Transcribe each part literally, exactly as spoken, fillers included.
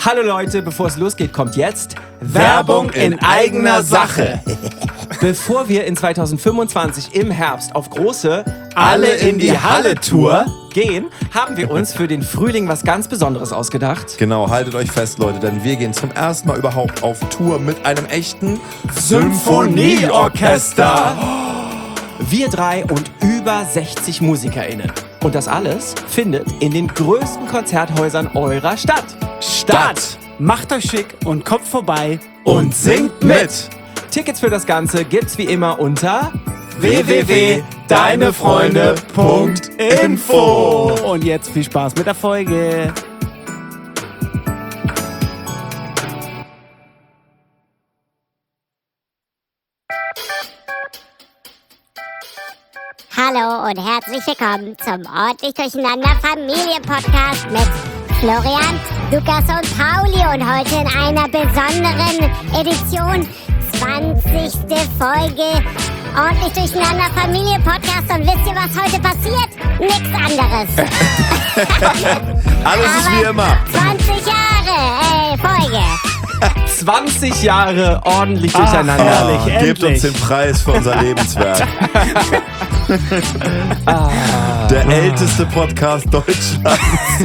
Hallo Leute, bevor es losgeht, kommt jetzt Werbung in eigener Sache. Bevor wir in zweitausendfünfundzwanzig im Herbst auf große Alle in die Halle Tour gehen, haben wir uns für den Frühling was ganz Besonderes ausgedacht. Genau, haltet euch fest, Leute, denn wir gehen zum ersten Mal überhaupt auf Tour mit einem echten Symphonieorchester. Wir drei und über sechzig MusikerInnen. Und das alles findet in den größten Konzerthäusern eurer Stadt. Stadt. Macht euch schick und kommt vorbei und singt mit. Tickets für das Ganze gibt's wie immer unter w w w punkt deinefreunde punkt info. Und jetzt viel Spaß mit der Folge. Hallo und herzlich willkommen zum Ordentlich Durcheinander Familie-Podcast mit Florian, Lukas und Pauli und heute in einer besonderen Edition, zwanzigste Folge Ordentlich Durcheinander Familie-Podcast. Und wisst ihr, was heute passiert? Nichts anderes. Alles ist wie immer. zwanzig Jahre äh, Folge. zwanzig Jahre ordentlich durcheinander. Ach, herrlich, Ah, gebt uns endlich. den Preis für unser Lebenswerk. Der älteste Podcast Deutschlands.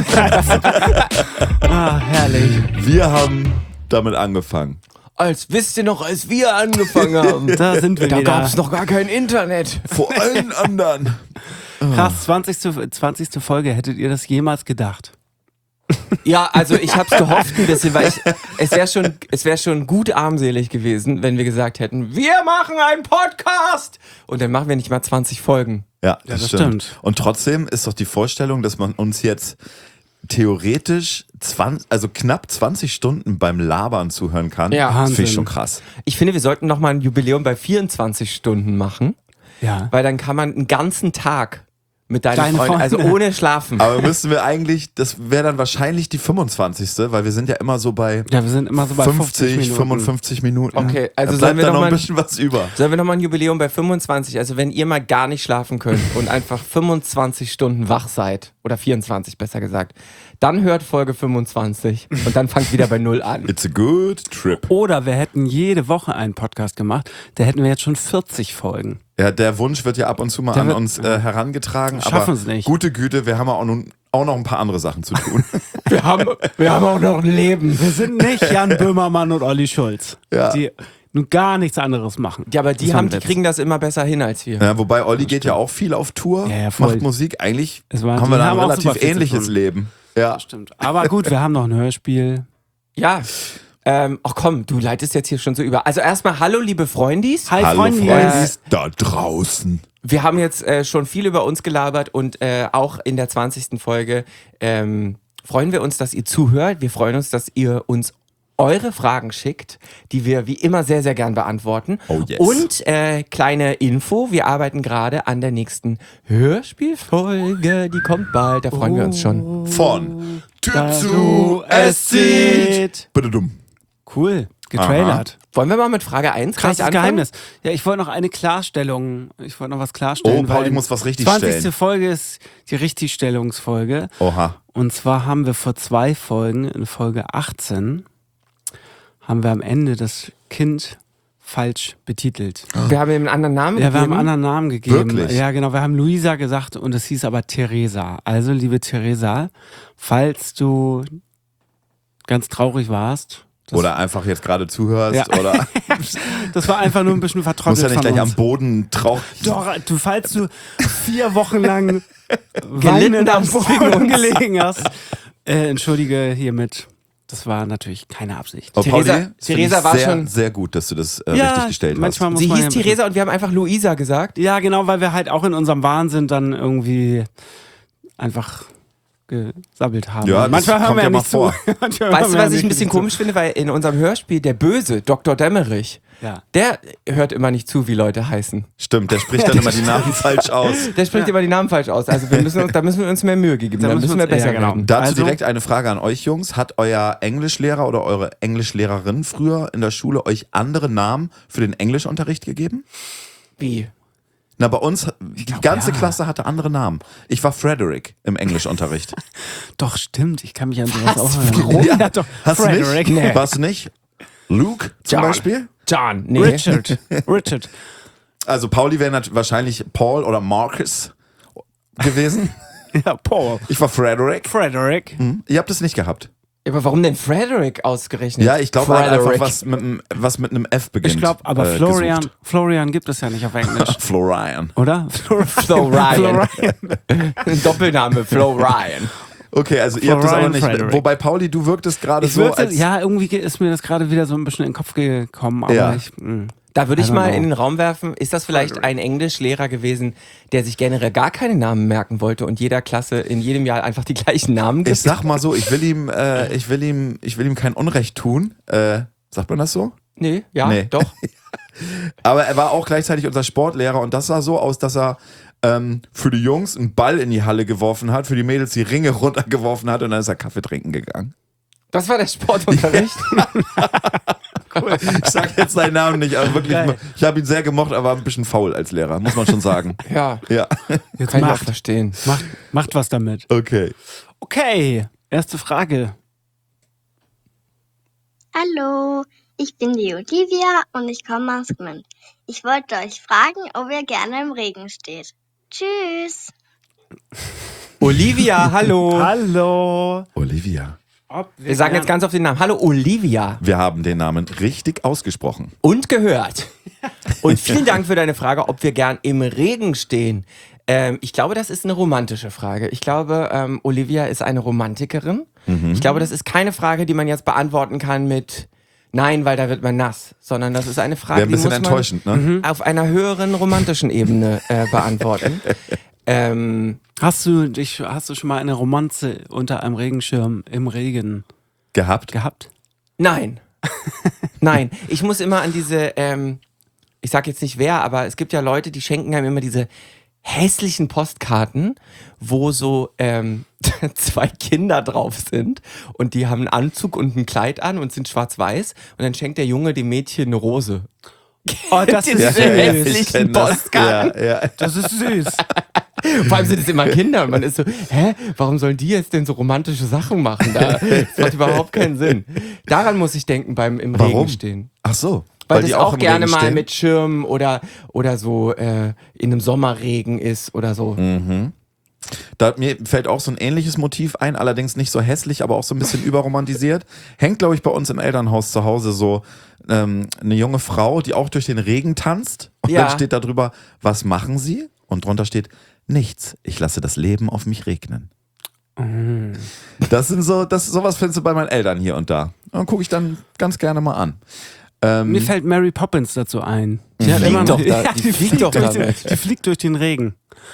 Ah, herrlich. Wir haben damit angefangen. Als wisst ihr noch, als wir angefangen haben. Da sind wir Da wieder. gab's noch gar kein Internet. Vor allen anderen. Krass, zwanzigste. zwanzigste Folge. Hättet ihr das jemals gedacht? Ja, also ich hab's gehofft ein bisschen, weil ich, es wäre schon, es wäre schon gut armselig gewesen, wenn wir gesagt hätten, wir machen einen Podcast und dann machen wir nicht mal zwanzig Folgen. Ja, das, Ja, das stimmt. stimmt. Und trotzdem ist doch die Vorstellung, dass man uns jetzt theoretisch zwanzig, also knapp zwanzig Stunden beim Labern zuhören kann. Ja. Das finde ich Wahnsinn. schon krass. Ich finde, wir sollten noch mal ein Jubiläum bei vierundzwanzig Stunden machen, Ja. weil dann kann man einen ganzen Tag mit deinen Deine Freunden, also Freunde. ohne schlafen. Aber müssen wir eigentlich, das wäre dann wahrscheinlich die fünfundzwanzigste, weil wir sind ja immer so bei Ja, wir sind immer so bei fünfzig, fünfzig, Minuten. fünfundfünfzig Minuten. Okay, also da sollen bleibt wir da noch noch ein mal- bisschen was über. Sollen wir nochmal ein Jubiläum bei fünfundzwanzig? Also wenn ihr mal gar nicht schlafen könnt und einfach fünfundzwanzig Stunden wach seid, oder vierundzwanzig besser gesagt, dann hört Folge fünfundzwanzig und dann fangt wieder bei Null an. It's a good trip. Oder wir hätten jede Woche einen Podcast gemacht, da hätten wir jetzt schon vierzig Folgen. Ja, der Wunsch wird ja ab und zu mal Der an wird- uns äh, herangetragen. Schaffen aber es nicht. Gute Güte, wir haben auch, nun, auch noch ein paar andere Sachen zu tun. Wir haben, wir haben auch noch ein Leben. Wir sind nicht Jan Böhmermann und Olli Schulz, Ja. die nun gar nichts anderes machen. Ja, aber die, Das war haben, ein die Witz. kriegen das immer besser hin als wir. Ja, wobei Olli geht ja auch viel auf Tour, Ja, ja, voll. macht Musik. Eigentlich Es war- haben wir die da haben ein auch super relativ viel zu ähnliches tun. Leben. Ja. Stimmt. Aber gut, wir haben noch ein Hörspiel. Ja. Ähm, ach komm, du leitest jetzt hier schon so über. Also erstmal hallo, liebe Freundis. Hi, Hallo Freundis. Freundis da draußen. Wir haben jetzt äh, schon viel über uns gelabert und äh, auch in der zwanzigsten Folge ähm, freuen wir uns, dass ihr zuhört. Wir freuen uns, dass ihr uns eure Fragen schickt, die wir wie immer sehr, sehr gern beantworten. Oh yes. Und äh, kleine Info, wir arbeiten gerade an der nächsten Hörspielfolge, die kommt bald, da freuen wir uns schon. Von Typ Da zu du es zieht. Bitte dumm. Cool, getrailert. Wollen wir mal mit Frage eins gleich Krasses anfangen? Geheimnis. Ja, ich wollte noch eine Klarstellung. Ich wollte noch was klarstellen. Oh, Pauli weil muss was richtig zwanzigste stellen. Folge ist die Richtigstellungsfolge. Oha. Und zwar haben wir vor zwei Folgen, in Folge achtzehn, haben wir am Ende das Kind falsch betitelt. Wir haben ihm einen anderen Namen Ja, wir haben gegeben. einen anderen Namen gegeben. Wirklich? Ja, genau. Wir haben Luisa gesagt und es hieß aber Theresa. Also, liebe Theresa, falls du ganz traurig warst, das, Oder einfach jetzt gerade zuhörst. Ja. Oder das war einfach nur ein bisschen muss vertrocknet ja nicht von gleich uns. am Boden traurig. Doch, du, falls du vier Wochen lang Gelitten weinend am hast wegen Boden uns. gelegen hast, äh, entschuldige hiermit. Das war natürlich keine Absicht. Oh, Theresa- Pauli, das finde Theresa ich war sehr, schon- sehr gut, dass du das äh, Ja, richtig gestellt manchmal hast. muss Sie man hieß ja ein bisschen- Theresa und wir haben einfach Luisa gesagt. Ja, genau, weil wir halt auch in unserem Wahnsinn dann irgendwie einfach gesabbelt haben. Ja, das manchmal hören kommt wir ja ja mal nicht zu. vor. Manchmal Weißt hören du, wir was ich ja ein bisschen nicht komisch finde? Weil in unserem Hörspiel der Böse, Doktor Dämmerich, zu. Ja. der hört immer nicht zu, wie Leute heißen. Stimmt, der spricht dann immer die Namen falsch aus. Der spricht immer die Namen falsch aus. Also wir müssen uns, da müssen wir uns mehr Mühe geben. Da Da müssen müssen wir wir uns- besser ja, genau. werden. Dazu Also- direkt eine Frage an euch Jungs. Hat euer Englischlehrer oder eure Englischlehrerin früher in der Schule euch andere Namen für den Englischunterricht gegeben? Wie? Na, bei uns, die glaub, ganze ja. Klasse hatte andere Namen. Ich war Frederick im Englischunterricht. Doch, stimmt. Ich kann mich an sowas auch Warum? erinnern. Ja, doch. Hast du Frederick. nicht? Nee. Warst du nicht? Luke zum John. Beispiel? John, nee. Richard. Richard. Also Pauli wäre nat- wahrscheinlich Paul oder Marcus gewesen. Ja, Paul. Ich war Frederick. Frederick. Hm? Ihr habt es nicht gehabt. Aber warum denn Frederick ausgerechnet? Ja, ich glaube einfach Frederick. was mit, einem- was mit einem F beginnt. Ich glaube, aber äh, Florian, gesucht. Florian gibt es ja nicht auf Englisch, Florian. oder? Florian. Doppelname, Flo Ryan. Okay, also ihr habt das aber Florian nicht. Frederick. Wobei Pauli, du wirktest gerade Ich so würde, als... ja, irgendwie ist mir das gerade wieder so ein bisschen in den Kopf gekommen, aber Ja. ich, mh. Da würde ich I don't mal know. in den Raum werfen, ist das vielleicht ein Englischlehrer gewesen, der sich generell gar keine Namen merken wollte und jeder Klasse in jedem Jahr einfach die gleichen Namen gibt? Ich sag mal so, ich will ihm, äh, ich will ihm, ich will ihm kein Unrecht tun. Äh, sagt man das so? Nee, ja, Nee. doch. Aber er war auch gleichzeitig unser Sportlehrer und das sah so aus, dass er ähm, für die Jungs einen Ball in die Halle geworfen hat, für die Mädels die Ringe runtergeworfen hat und dann ist er Kaffee trinken gegangen. Das war der Sportunterricht. Ich sag jetzt seinen Namen nicht, aber wirklich, Geil. ich habe ihn sehr gemocht, aber ein bisschen faul als Lehrer, muss man schon sagen. Ja, Ja, Jetzt kann ich auch macht, verstehen. macht, macht was damit. okay. Okay, erste Frage. Hallo, ich bin die Olivia und ich komme aus Gmünd. Ich wollte euch fragen, ob ihr gerne im Regen steht. Tschüss. Olivia, hallo. Hallo. Olivia. Ob Wir sagen jetzt ganz auf den Namen. Hallo Olivia. Wir haben den Namen richtig ausgesprochen. Und gehört. Und vielen Dank für deine Frage, ob wir gern im Regen stehen. Ähm, ich glaube, das ist eine romantische Frage. Ich glaube, ähm, Olivia ist eine Romantikerin. Mhm. Ich glaube, das ist keine Frage, die man jetzt beantworten kann mit Nein, weil da wird man nass. Sondern das ist eine Frage, Wäre ein die bisschen muss enttäuschend, ne? man auf einer höheren romantischen Ebene äh, beantworten. ähm, Hast du dich, hast du schon mal eine Romanze unter einem Regenschirm im Regen Gehabt? gehabt? Nein. Nein. Ich muss immer an diese, ähm, ich sag jetzt nicht wer, aber es gibt ja Leute, die schenken einem immer diese hässlichen Postkarten, wo so ähm, zwei Kinder drauf sind und die haben einen Anzug und ein Kleid an und sind schwarz-weiß und dann schenkt der Junge dem Mädchen eine Rose. Oh, das ist Diese süß. hässlichen ich kenn das. Postkarten. Ja, ja. Das ist süß. Vor allem sind es immer Kinder und man ist so, hä, warum sollen die jetzt denn so romantische Sachen machen? Da, das macht überhaupt keinen Sinn. Daran muss ich denken beim im Warum? Regen stehen. Ach so. Weil, die das auch, im gerne Regen mal stehen? mit Schirmen oder, oder so äh, in einem Sommerregen ist oder so. Mhm. Da, mir fällt auch so ein ähnliches Motiv ein, allerdings nicht so hässlich, aber auch so ein bisschen überromantisiert. Hängt, glaube ich, bei uns im Elternhaus zu Hause so ähm, eine junge Frau, die auch durch den Regen tanzt. Und Ja. dann steht da drüber, was machen Sie? Und drunter steht, nichts. Ich lasse das Leben auf mich regnen. Mhm. Das sind so, das sowas findest du bei meinen Eltern hier und da. Und gucke ich dann ganz gerne mal an. Ähm, Mir fällt Mary Poppins dazu ein. Die hat fliegt immer doch noch- da- Ja, die fliegt doch durch den, damit. die fliegt durch den Regen.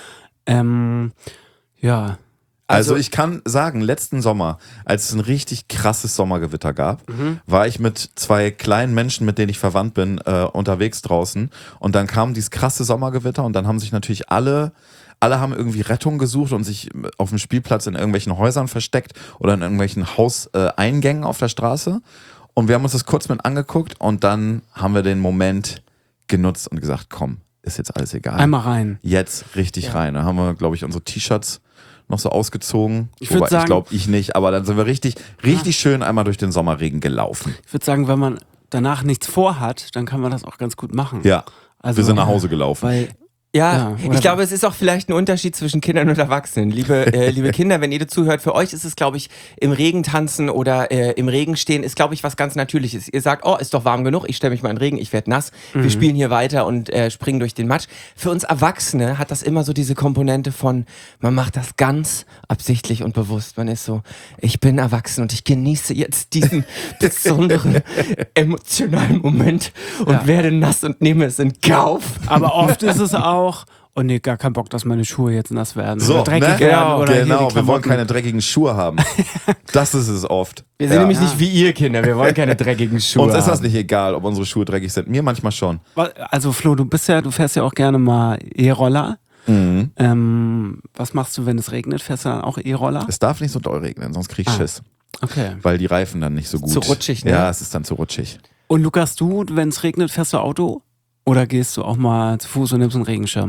Ähm, ja. Also, Also- ich kann sagen, letzten Sommer, als es ein richtig krasses Sommergewitter gab, Mhm. war ich mit zwei kleinen Menschen, mit denen ich verwandt bin, äh, unterwegs draußen. Und dann kam dieses krasse Sommergewitter und dann haben sich natürlich alle, alle haben irgendwie Rettung gesucht und sich auf dem Spielplatz in irgendwelchen Häusern versteckt oder in irgendwelchen Hauseingängen auf der Straße. Und wir haben uns das kurz mit angeguckt und dann haben wir den Moment genutzt und gesagt, komm, ist jetzt alles egal. Einmal rein. Jetzt richtig rein. Da haben wir, glaube ich, unsere T-Shirts noch so ausgezogen. Ich würd Wobei, sagen- ich glaube, ich nicht, aber dann sind wir richtig, richtig schön einmal durch den Sommerregen gelaufen. Ich würde sagen, wenn man danach nichts vorhat, dann kann man das auch ganz gut machen. Ja, Also, wir sind nach Hause gelaufen. Weil, Ja, Ja, oder- ich glaube, es ist auch vielleicht ein Unterschied zwischen Kindern und Erwachsenen. Liebe, äh, liebe Kinder, wenn ihr zuhört, für euch ist es, glaube ich, im Regen tanzen oder äh, im Regen stehen, ist, glaube ich, was ganz Natürliches. Ihr sagt, oh, ist doch warm genug, ich stelle mich mal in den Regen, ich werde nass, wir spielen hier weiter und äh, springen durch den Matsch. Für uns Erwachsene hat das immer so diese Komponente von, man macht das ganz absichtlich und bewusst. Man ist so, ich bin erwachsen und ich genieße jetzt diesen besonderen emotionalen Moment und Ja. werde nass und nehme es in Kauf. aber oft ist es auch, oh nee, gar kein Bock, dass meine Schuhe jetzt nass werden. So, oder dreckig ne? werden. Oder hier die genau, wir wollen Klamotten. keine dreckigen Schuhe haben. Das ist es oft. Wir sind Ja. nämlich nicht wie ihr Kinder, wir wollen keine dreckigen Schuhe. Uns ist das haben. nicht egal, ob unsere Schuhe dreckig sind. Mir manchmal schon. Also Flo, du bist ja, du fährst ja auch gerne mal E-Roller. Mhm. Ähm, was machst du, wenn es regnet? Fährst du dann auch E-Roller? Es darf nicht so doll regnen, sonst krieg ich Ah. Schiss. Okay. Weil die Reifen dann nicht so gut. Zu rutschig, ne? Ja, es ist dann zu rutschig. Und Lukas, du, wenn es regnet, fährst du Auto? Oder gehst du auch mal zu Fuß und nimmst einen Regenschirm?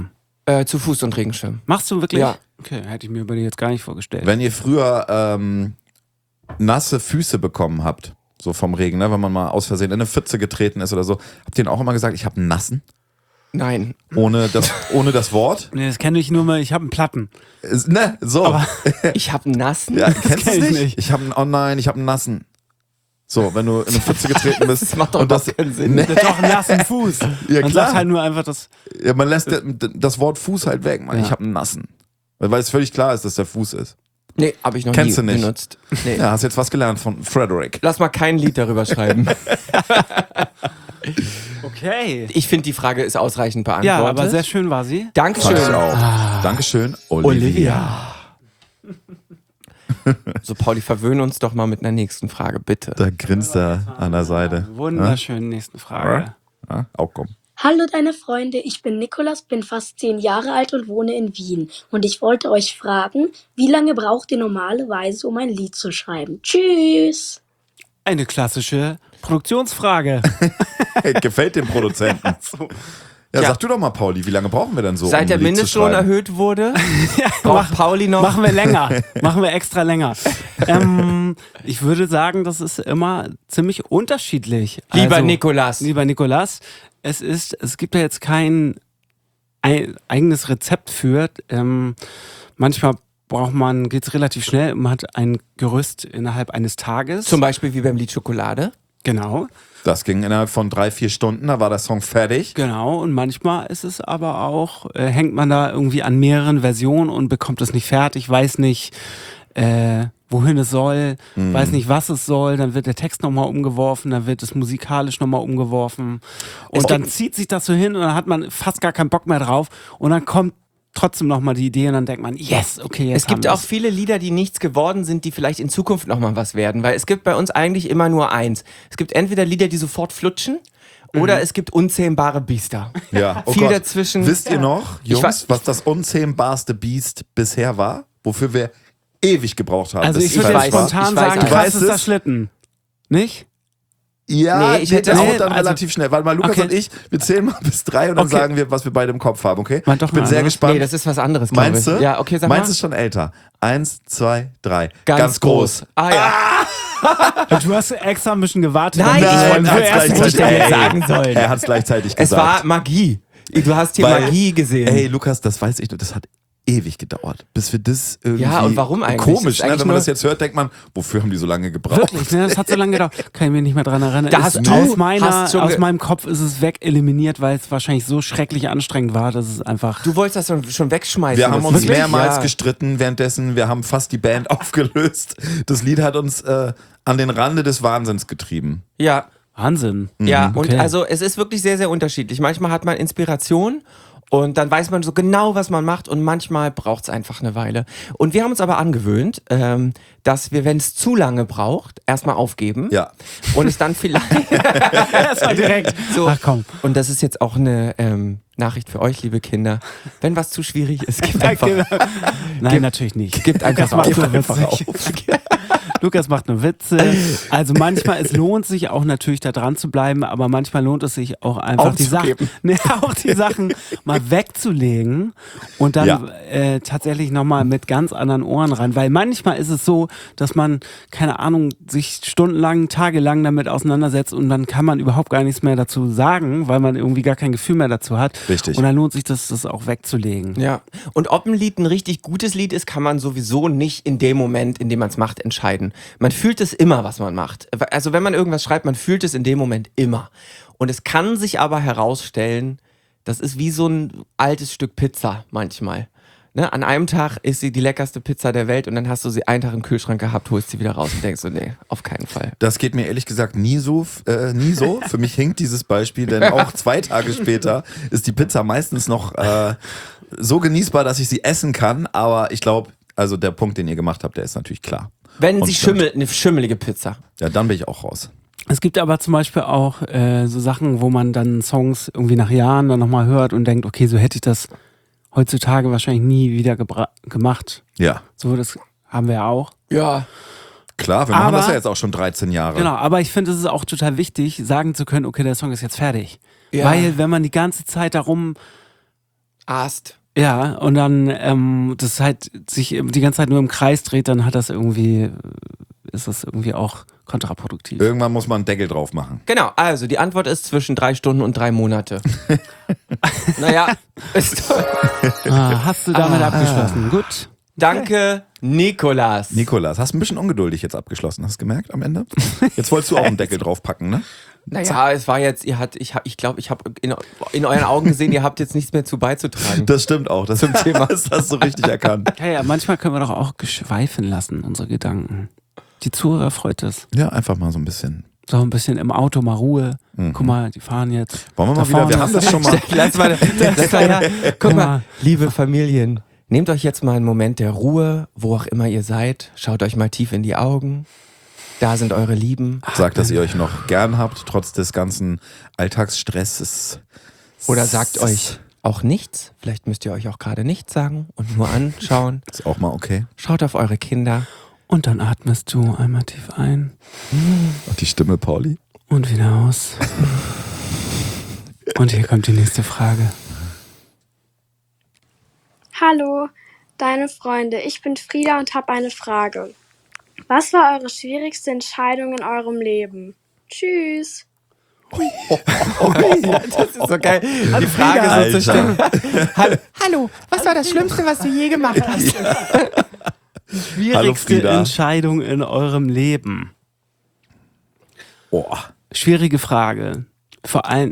Äh, zu Fuß und Regenschirm. Machst du wirklich? Ja. Okay, hätte ich mir bei dir jetzt gar nicht vorgestellt. Wenn ihr früher ähm, nasse Füße bekommen habt, so vom Regen, ne, wenn man mal aus Versehen in eine Pfütze getreten ist oder so, habt ihr denen auch immer gesagt, ich habe einen nassen? Nein. Ohne das, ohne das Wort? Nee, das kenne ich nur mal, ich habe einen Platten. Ist- Ne, so. Aber Ich habe einen nassen. ja, kennst du kenn es ich nicht? nicht. Ich habe einen, oh nein, ich habe einen nassen. So, wenn du in eine Pfütze getreten bist. Das macht doch und das, überhaupt keinen Sinn. Nee, Doch einen nassen Fuß. Ja, Man klar. sagt halt nur einfach das. ja, man lässt das Wort Fuß halt weg. Man. Ja. Ich habe einen nassen. Weil es völlig klar ist, dass der Fuß ist. Nee, habe ich noch Kennst nie du nicht? benutzt. Nee. Ja, hast jetzt was gelernt von Frederick. Lass mal kein Lied darüber schreiben. Okay. Ich finde, die Frage ist ausreichend beantwortet. Ja, aber sehr schön war sie. Dankeschön. Fand ich auch. Dankeschön, Olivia. So, Pauli, verwöhn uns doch mal mit einer nächsten Frage, bitte. Da grinst er an der Seite. Wunderschön, nächste Frage. Ja, auch komm. Hallo deine Freunde, ich bin Nikolas, bin fast zehn Jahre alt und wohne in Wien. Und ich wollte euch fragen, wie lange braucht ihr normalerweise, um ein Lied zu schreiben? Tschüss! Eine klassische Produktionsfrage. Gefällt dem Produzenten. Ja, Ja. sag du doch mal, Pauli, wie lange brauchen wir denn so? Seit um der ein Lied zu Mindestlohn schreiben? erhöht wurde, Mach- braucht Pauli noch. Machen wir länger. Machen wir extra länger. Ähm, ich würde sagen, das ist immer ziemlich unterschiedlich. Lieber Also, Nikolas. Lieber Nikolas, es ist, es gibt ja jetzt kein ein, eigenes Rezept für. Ähm, manchmal braucht man, geht's relativ schnell, man hat ein Gerüst innerhalb eines Tages. Zum Beispiel wie beim Lied Schokolade. Genau, Das ging innerhalb von drei, vier Stunden, da war der Song fertig. genau. Und manchmal ist es aber auch, äh, hängt man da irgendwie an mehreren Versionen und bekommt es nicht fertig, weiß nicht, äh, wohin es soll, Mhm. weiß nicht, was es soll, dann wird der Text nochmal umgeworfen, dann wird es musikalisch nochmal umgeworfen und Es dann gibt- zieht sich das so hin und dann hat man fast gar keinen Bock mehr drauf und dann kommt trotzdem nochmal die Idee und dann denkt man, yes, okay, jetzt Es gibt haben auch wir's. viele Lieder, die nichts geworden sind, die vielleicht in Zukunft nochmal was werden. Weil es gibt bei uns eigentlich immer nur eins. Es gibt entweder Lieder, die sofort flutschen, oder es gibt unzähmbare Biester. Ja. Oh Viel Gott. dazwischen. Wisst ihr noch, Ich Jungs, weiß- was das unzähmbarste Biest bisher war? Wofür wir ewig gebraucht haben. Also bis ich es würde fertig jetzt weiß- war? spontan ich weiß sagen, alles. krass Weißt ist der es? Schlitten. Nicht? Ja, Nee, nee, ich ich hätte hätte auch- auch dann also- relativ schnell. Warte mal, Lukas Okay. und ich, wir zählen mal bis drei und dann Okay. sagen wir, was wir beide im Kopf haben, okay? Mal doch ich bin mal, sehr ne? gespannt. Nee, das ist was anderes, glaube Meinst ich. du? Ja, okay, sag Meins mal. ist schon älter. Eins, zwei, drei. Ganz, groß. Ah ja. Du hast extra ein bisschen gewartet. Nein, damit ich du wollte für er hat's erst gleichzeitig- nicht Ey, sagen sollen. Er hat es gleichzeitig Es gesagt. war Magie. Du hast hier Weil- Magie gesehen. Ey, Lukas, das weiß ich, das hat ewig gedauert, bis wir das irgendwie. Ja, und warum eigentlich? Das Komisch, ist ne? eigentlich Wenn man nur- das jetzt hört, denkt man, wofür haben die so lange gebraucht? Wirklich, ne? Das hat so lange gedauert. Kann ich mich nicht mehr dran erinnern. Da Ist- hast du- aus, meiner, hast schon aus ge- meinem Kopf ist es weg eliminiert, weil es wahrscheinlich so schrecklich anstrengend war, dass es einfach. Du wolltest das schon, schon wegschmeißen. Wir haben das uns Lied. mehrmals Ja. gestritten währenddessen. Wir haben fast die Band aufgelöst. Das Lied hat uns äh, an den Rande des Wahnsinns getrieben. Ja, Wahnsinn. ja. Und Okay. also es ist wirklich sehr, sehr unterschiedlich. Manchmal hat man Inspiration und dann weiß man so genau, was man macht und manchmal braucht es einfach eine Weile. Und wir haben uns aber angewöhnt, ähm, dass wir, wenn es zu lange braucht, erstmal aufgeben Ja. und es dann vielleicht... Das war direkt. So. Ach komm. Und das ist jetzt auch eine ähm, Nachricht für euch, liebe Kinder. Wenn was zu schwierig ist, gebt einfach, Nein, natürlich nicht. gebt einfach macht auf. nur witzig. Lukas macht nur Witze. Also manchmal, es lohnt sich auch natürlich da dran zu bleiben, aber manchmal lohnt es sich auch einfach die Sachen, Aufzugeben. ne, auch die Sachen mal wegzulegen und dann Ja. äh, tatsächlich nochmal mit ganz anderen Ohren ran. Weil manchmal ist es so, dass man, keine Ahnung, sich stundenlang, tagelang damit auseinandersetzt und dann kann man überhaupt gar nichts mehr dazu sagen, weil man irgendwie gar kein Gefühl mehr dazu hat. Richtig. Und dann lohnt sich das, das auch wegzulegen. Ja, und ob ein Lied ein richtig gutes Lied ist, kann man sowieso nicht in dem Moment, in dem man es macht, entscheiden. Man fühlt es immer, was man macht. Also wenn man irgendwas schreibt, man fühlt es in dem Moment immer. Und es kann sich aber herausstellen, das ist wie so ein altes Stück Pizza manchmal. Ne? An einem Tag ist sie die leckerste Pizza der Welt und dann hast du sie einen Tag im Kühlschrank gehabt, holst sie wieder raus und denkst so, nee, auf keinen Fall. Das geht mir ehrlich gesagt nie so. Äh, nie so. Für mich hinkt dieses Beispiel, denn auch zwei Tage später ist die Pizza meistens noch äh, so genießbar, dass ich sie essen kann. Aber ich glaube, also der Punkt, den ihr gemacht habt, der ist natürlich klar. Wenn Und sie stimmt. schimmelt, eine schimmelige Pizza. Ja, dann bin ich auch raus. Es gibt aber zum Beispiel auch äh, so Sachen, wo man dann Songs irgendwie nach Jahren dann nochmal hört und denkt, okay, so hätte ich das heutzutage wahrscheinlich nie wieder gebra- gemacht. Ja, So, das haben wir ja auch. Ja. klar, wir machen Aber- das ja jetzt auch schon dreizehn Jahre. Genau, aber ich finde, es ist auch total wichtig, sagen zu können, okay, der Song ist jetzt fertig. Ja. Weil wenn man die ganze Zeit darum, Ast. Ja, und dann ähm, das halt sich die ganze Zeit nur im Kreis dreht, dann hat das irgendwie, ist das irgendwie auch kontraproduktiv. Irgendwann muss man einen Deckel drauf machen. Genau, also die Antwort ist zwischen drei Stunden und drei Monate. Naja, ist toll. Ah, hast du damit Ah. abgeschlossen? Gut. Danke, Nikolas. Nikolas, hast ein bisschen ungeduldig jetzt abgeschlossen, hast du gemerkt am Ende? Jetzt wolltest du auch einen Deckel draufpacken, ne? Naja, es war jetzt, ihr hat, ich habe, ich glaube, ich habe in, in euren Augen gesehen, ihr habt jetzt nichts mehr zu beizutragen. Das stimmt auch, das, Zum Thema. das hast du richtig erkannt. Ja, ja, manchmal können wir doch auch geschweifen lassen, unsere Gedanken. Die Zuhörer freut es. Ja, einfach mal so ein bisschen. So ein bisschen im Auto mal Ruhe. Mhm. Guck mal, die fahren jetzt. Wollen wir Da mal wieder, vorne wir haben ist- das schon mal. Lass mal, lass mal her. Guck Guck mal, mal. liebe Familien, nehmt euch jetzt mal einen Moment der Ruhe, wo auch immer ihr seid. Schaut euch mal tief in die Augen. Da sind eure Lieben. Sagt, dass ihr euch noch gern habt, trotz des ganzen Alltagsstresses. Oder sagt euch auch nichts. Vielleicht müsst ihr euch auch gerade nichts sagen und nur anschauen. Ist auch mal okay. Schaut auf eure Kinder. Und dann atmest du einmal tief ein Und die Stimme, Pauli. und wieder aus. Und hier kommt die nächste Frage. Hallo, deine Freunde. Ich bin Frieda und habe eine Frage. Was war eure schwierigste Entscheidung in eurem Leben? Tschüss. Das ist so geil. Die Frage so Alter. zu stellen. Hallo, hallo, was war das Schlimmste, was du je gemacht hast? Hallo, Schwierigste Frieda. Entscheidung in eurem Leben. Oh. Schwierige Frage. Vor allem,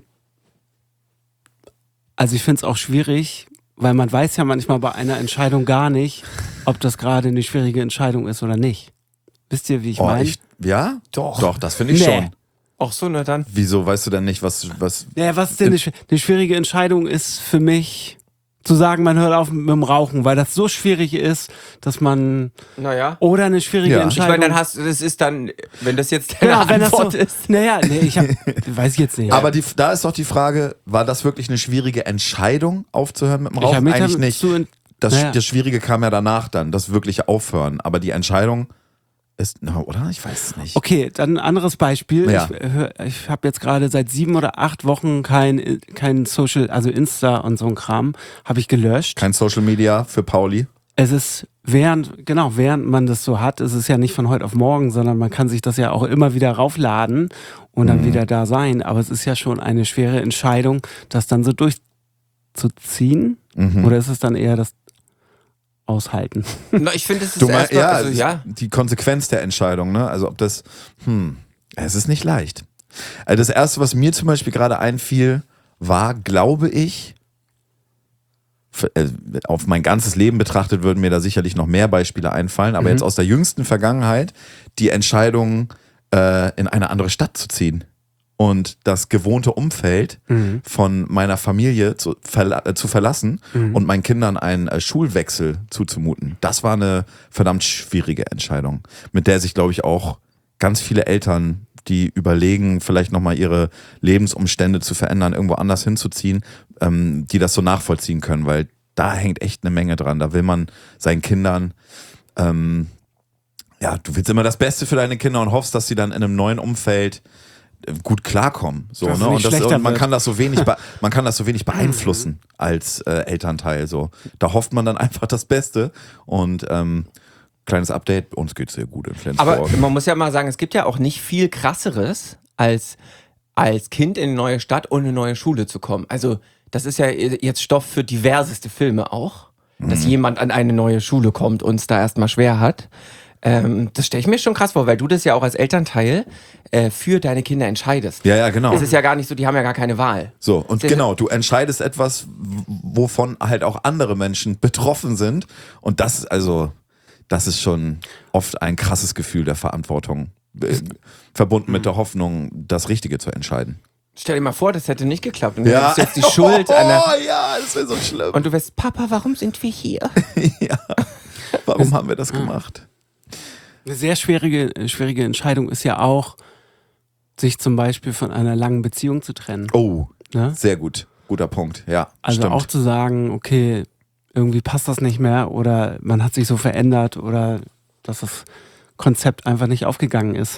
also ich finde es auch schwierig, weil man weiß ja manchmal bei einer Entscheidung gar nicht, ob das gerade eine schwierige Entscheidung ist oder nicht. Wisst ihr, wie ich Oh, meine? ich, ja? Doch. Doch, das finde ich Nee. schon. Auch so, na dann. Wieso weißt du denn nicht, was, was. Ja, was denn eine, schw- eine schwierige Entscheidung ist für mich, zu sagen, man hört auf mit dem Rauchen, weil das so schwierig ist, dass man, Naja. oder eine schwierige Ja. Ich Entscheidung. meine, dann hast du, das ist dann, wenn das jetzt deine genau, wenn das Antwort so, ist. naja, nee, ich hab, weiß ich jetzt nicht. Aber die, da ist doch die Frage, war das wirklich eine schwierige Entscheidung, aufzuhören mit dem ich hab Rauchen? mich Eigentlich damit nicht. zu in- Das, naja. das Schwierige kam ja danach dann, das wirkliche Aufhören. Aber die Entscheidung ist, na, oder? Ich weiß es nicht. Okay, dann ein anderes Beispiel. Ja. Ich, hör- ich habe jetzt gerade seit sieben oder acht Wochen kein, kein Social, also Insta und so ein Kram, habe ich gelöscht. Kein Social Media für Pauli. Es ist während, genau, während man das so hat, ist es ja nicht von heute auf morgen, sondern man kann sich das ja auch immer wieder raufladen und dann Mhm. wieder da sein. Aber es ist ja schon eine schwere Entscheidung, das dann so durchzuziehen. Mhm. Oder ist es dann eher das Aushalten? Na, ich finde, es ist Du meinst, erstmal, ja, also, es ist ja. die Konsequenz der Entscheidung, ne? Also ob das, hm, es ist nicht leicht. Also das Erste, was mir zum Beispiel gerade einfiel, war, glaube ich, f- äh, auf mein ganzes Leben betrachtet würden mir da sicherlich noch mehr Beispiele einfallen, aber Mhm. jetzt aus der jüngsten Vergangenheit die Entscheidung, äh, in eine andere Stadt zu ziehen und das gewohnte Umfeld Mhm. von meiner Familie zu, verla äh, zu verlassen und meinen Kindern einen äh, Schulwechsel zuzumuten. Das war eine verdammt schwierige Entscheidung, mit der sich, glaube ich, auch ganz viele Eltern, die überlegen, vielleicht nochmal ihre Lebensumstände zu verändern, irgendwo anders hinzuziehen, ähm, die das so nachvollziehen können, weil da hängt echt eine Menge dran. Da will man seinen Kindern, ähm, ja, du willst immer das Beste für deine Kinder und hoffst, dass sie dann in einem neuen Umfeld äh, gut klarkommen. So, Dass es ne? nicht Und, das, schlechter und man wird. kann das so wenig, be- man kann das so wenig beeinflussen als äh, Elternteil. So, da hofft man dann einfach das Beste. Und ähm, kleines Update: Uns geht's sehr gut in Flensburg. Aber man muss ja mal sagen, es gibt ja auch nicht viel krasseres, als als Kind in eine neue Stadt und eine neue Schule zu kommen. Also das ist ja jetzt Stoff für diverseste Filme auch, dass jemand an eine neue Schule kommt und es da erstmal schwer hat. Ähm, das stelle ich mir schon krass vor, weil du das ja auch als Elternteil äh, für deine Kinder entscheidest. ja, ja, genau. Es ist ja gar nicht so, die haben ja gar keine Wahl. So, und Sehr- genau, du entscheidest etwas, w- wovon halt auch andere Menschen betroffen sind. Und das ist also, das ist schon oft ein krasses Gefühl der Verantwortung, äh, verbunden mit der Hoffnung, das Richtige zu entscheiden. Stell dir mal vor, das hätte nicht geklappt. Und du hättest jetzt die Schuld an der, Oh ja, das wäre so schlimm. und du wärst, Papa, warum sind wir hier? ja. Warum haben wir das gemacht? Eine sehr schwierige, schwierige Entscheidung ist ja auch, sich zum Beispiel von einer langen Beziehung zu trennen. Oh, Ne? sehr gut. Guter Punkt. Ja, Also stimmt. auch zu sagen, okay, irgendwie passt das nicht mehr oder man hat sich so verändert oder dass das Konzept einfach nicht aufgegangen ist.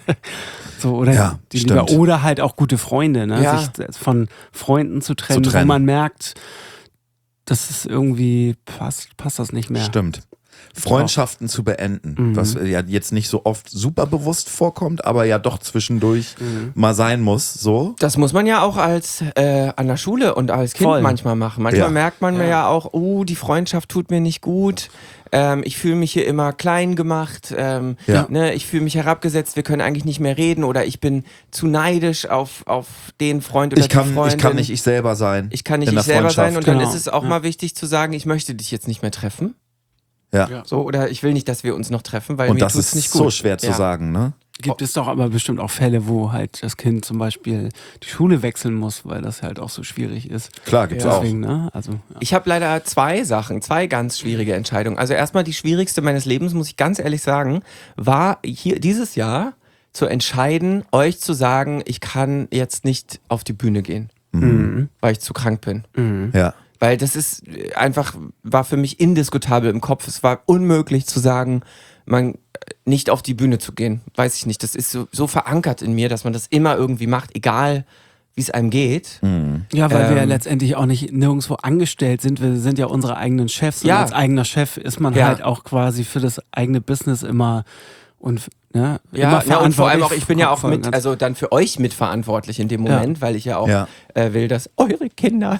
so, oder Ja, die stimmt. Liebe. Oder halt auch gute Freunde, ne? Ja. Sich von Freunden zu trennen, Zu trennen. wo man merkt, das ist irgendwie, passt, passt das nicht mehr. Stimmt. Freundschaften zu beenden, Mhm. was ja jetzt nicht so oft super bewusst vorkommt, aber ja doch zwischendurch Mhm. mal sein muss, so. Das muss man ja auch als äh, an der Schule und als Kind Voll. manchmal machen. Manchmal Ja. merkt man Ja. ja auch, oh, die Freundschaft tut mir nicht gut. Ähm, ich fühle mich hier immer klein gemacht. Ähm, Ja. ne, ich fühle mich herabgesetzt. Wir können eigentlich nicht mehr reden oder ich bin zu neidisch auf, auf den Freund oder Ich kann, die Freundin. ich kann nicht ich selber sein. Ich kann nicht in ich der selber sein Freundschaft. und dann Genau. ist es auch Ja. mal wichtig zu sagen, ich möchte dich jetzt nicht mehr treffen. Ja. Ja. So, oder ich will nicht, dass wir uns noch treffen, weil Und mir das tut's ist nicht gut. so schwer zu Ja. sagen, ne? Gibt es doch aber bestimmt auch Fälle, wo halt das Kind zum Beispiel die Schule wechseln muss, weil das halt auch so schwierig ist. Klar, gibt's Ja. auch. Deswegen, ne? Also, ja. Ich habe leider zwei Sachen, zwei ganz schwierige Entscheidungen. Also erstmal die schwierigste meines Lebens, muss ich ganz ehrlich sagen, war hier dieses Jahr zu entscheiden, euch zu sagen, ich kann jetzt nicht auf die Bühne gehen, Mhm. weil ich zu krank bin. Mhm. Ja. Weil das ist einfach, war für mich indiskutabel im Kopf. Es war unmöglich zu sagen, man nicht auf die Bühne zu gehen. Weiß ich nicht. Das ist so, so verankert in mir, dass man das immer irgendwie macht, egal wie es einem geht. Ja, weil wir ja Ähm, letztendlich auch nicht nirgendwo angestellt sind. Wir sind ja unsere eigenen Chefs. Und Ja. als eigener Chef ist man Ja. halt auch quasi für das eigene Business immer und ne, Ja, immer ja, und vor allem auch, verantwortlich. ich bin ja auch Voll mit, ganz- also dann für euch mitverantwortlich in dem Ja. Moment, weil ich ja auch Ja. äh, will, dass eure Kinder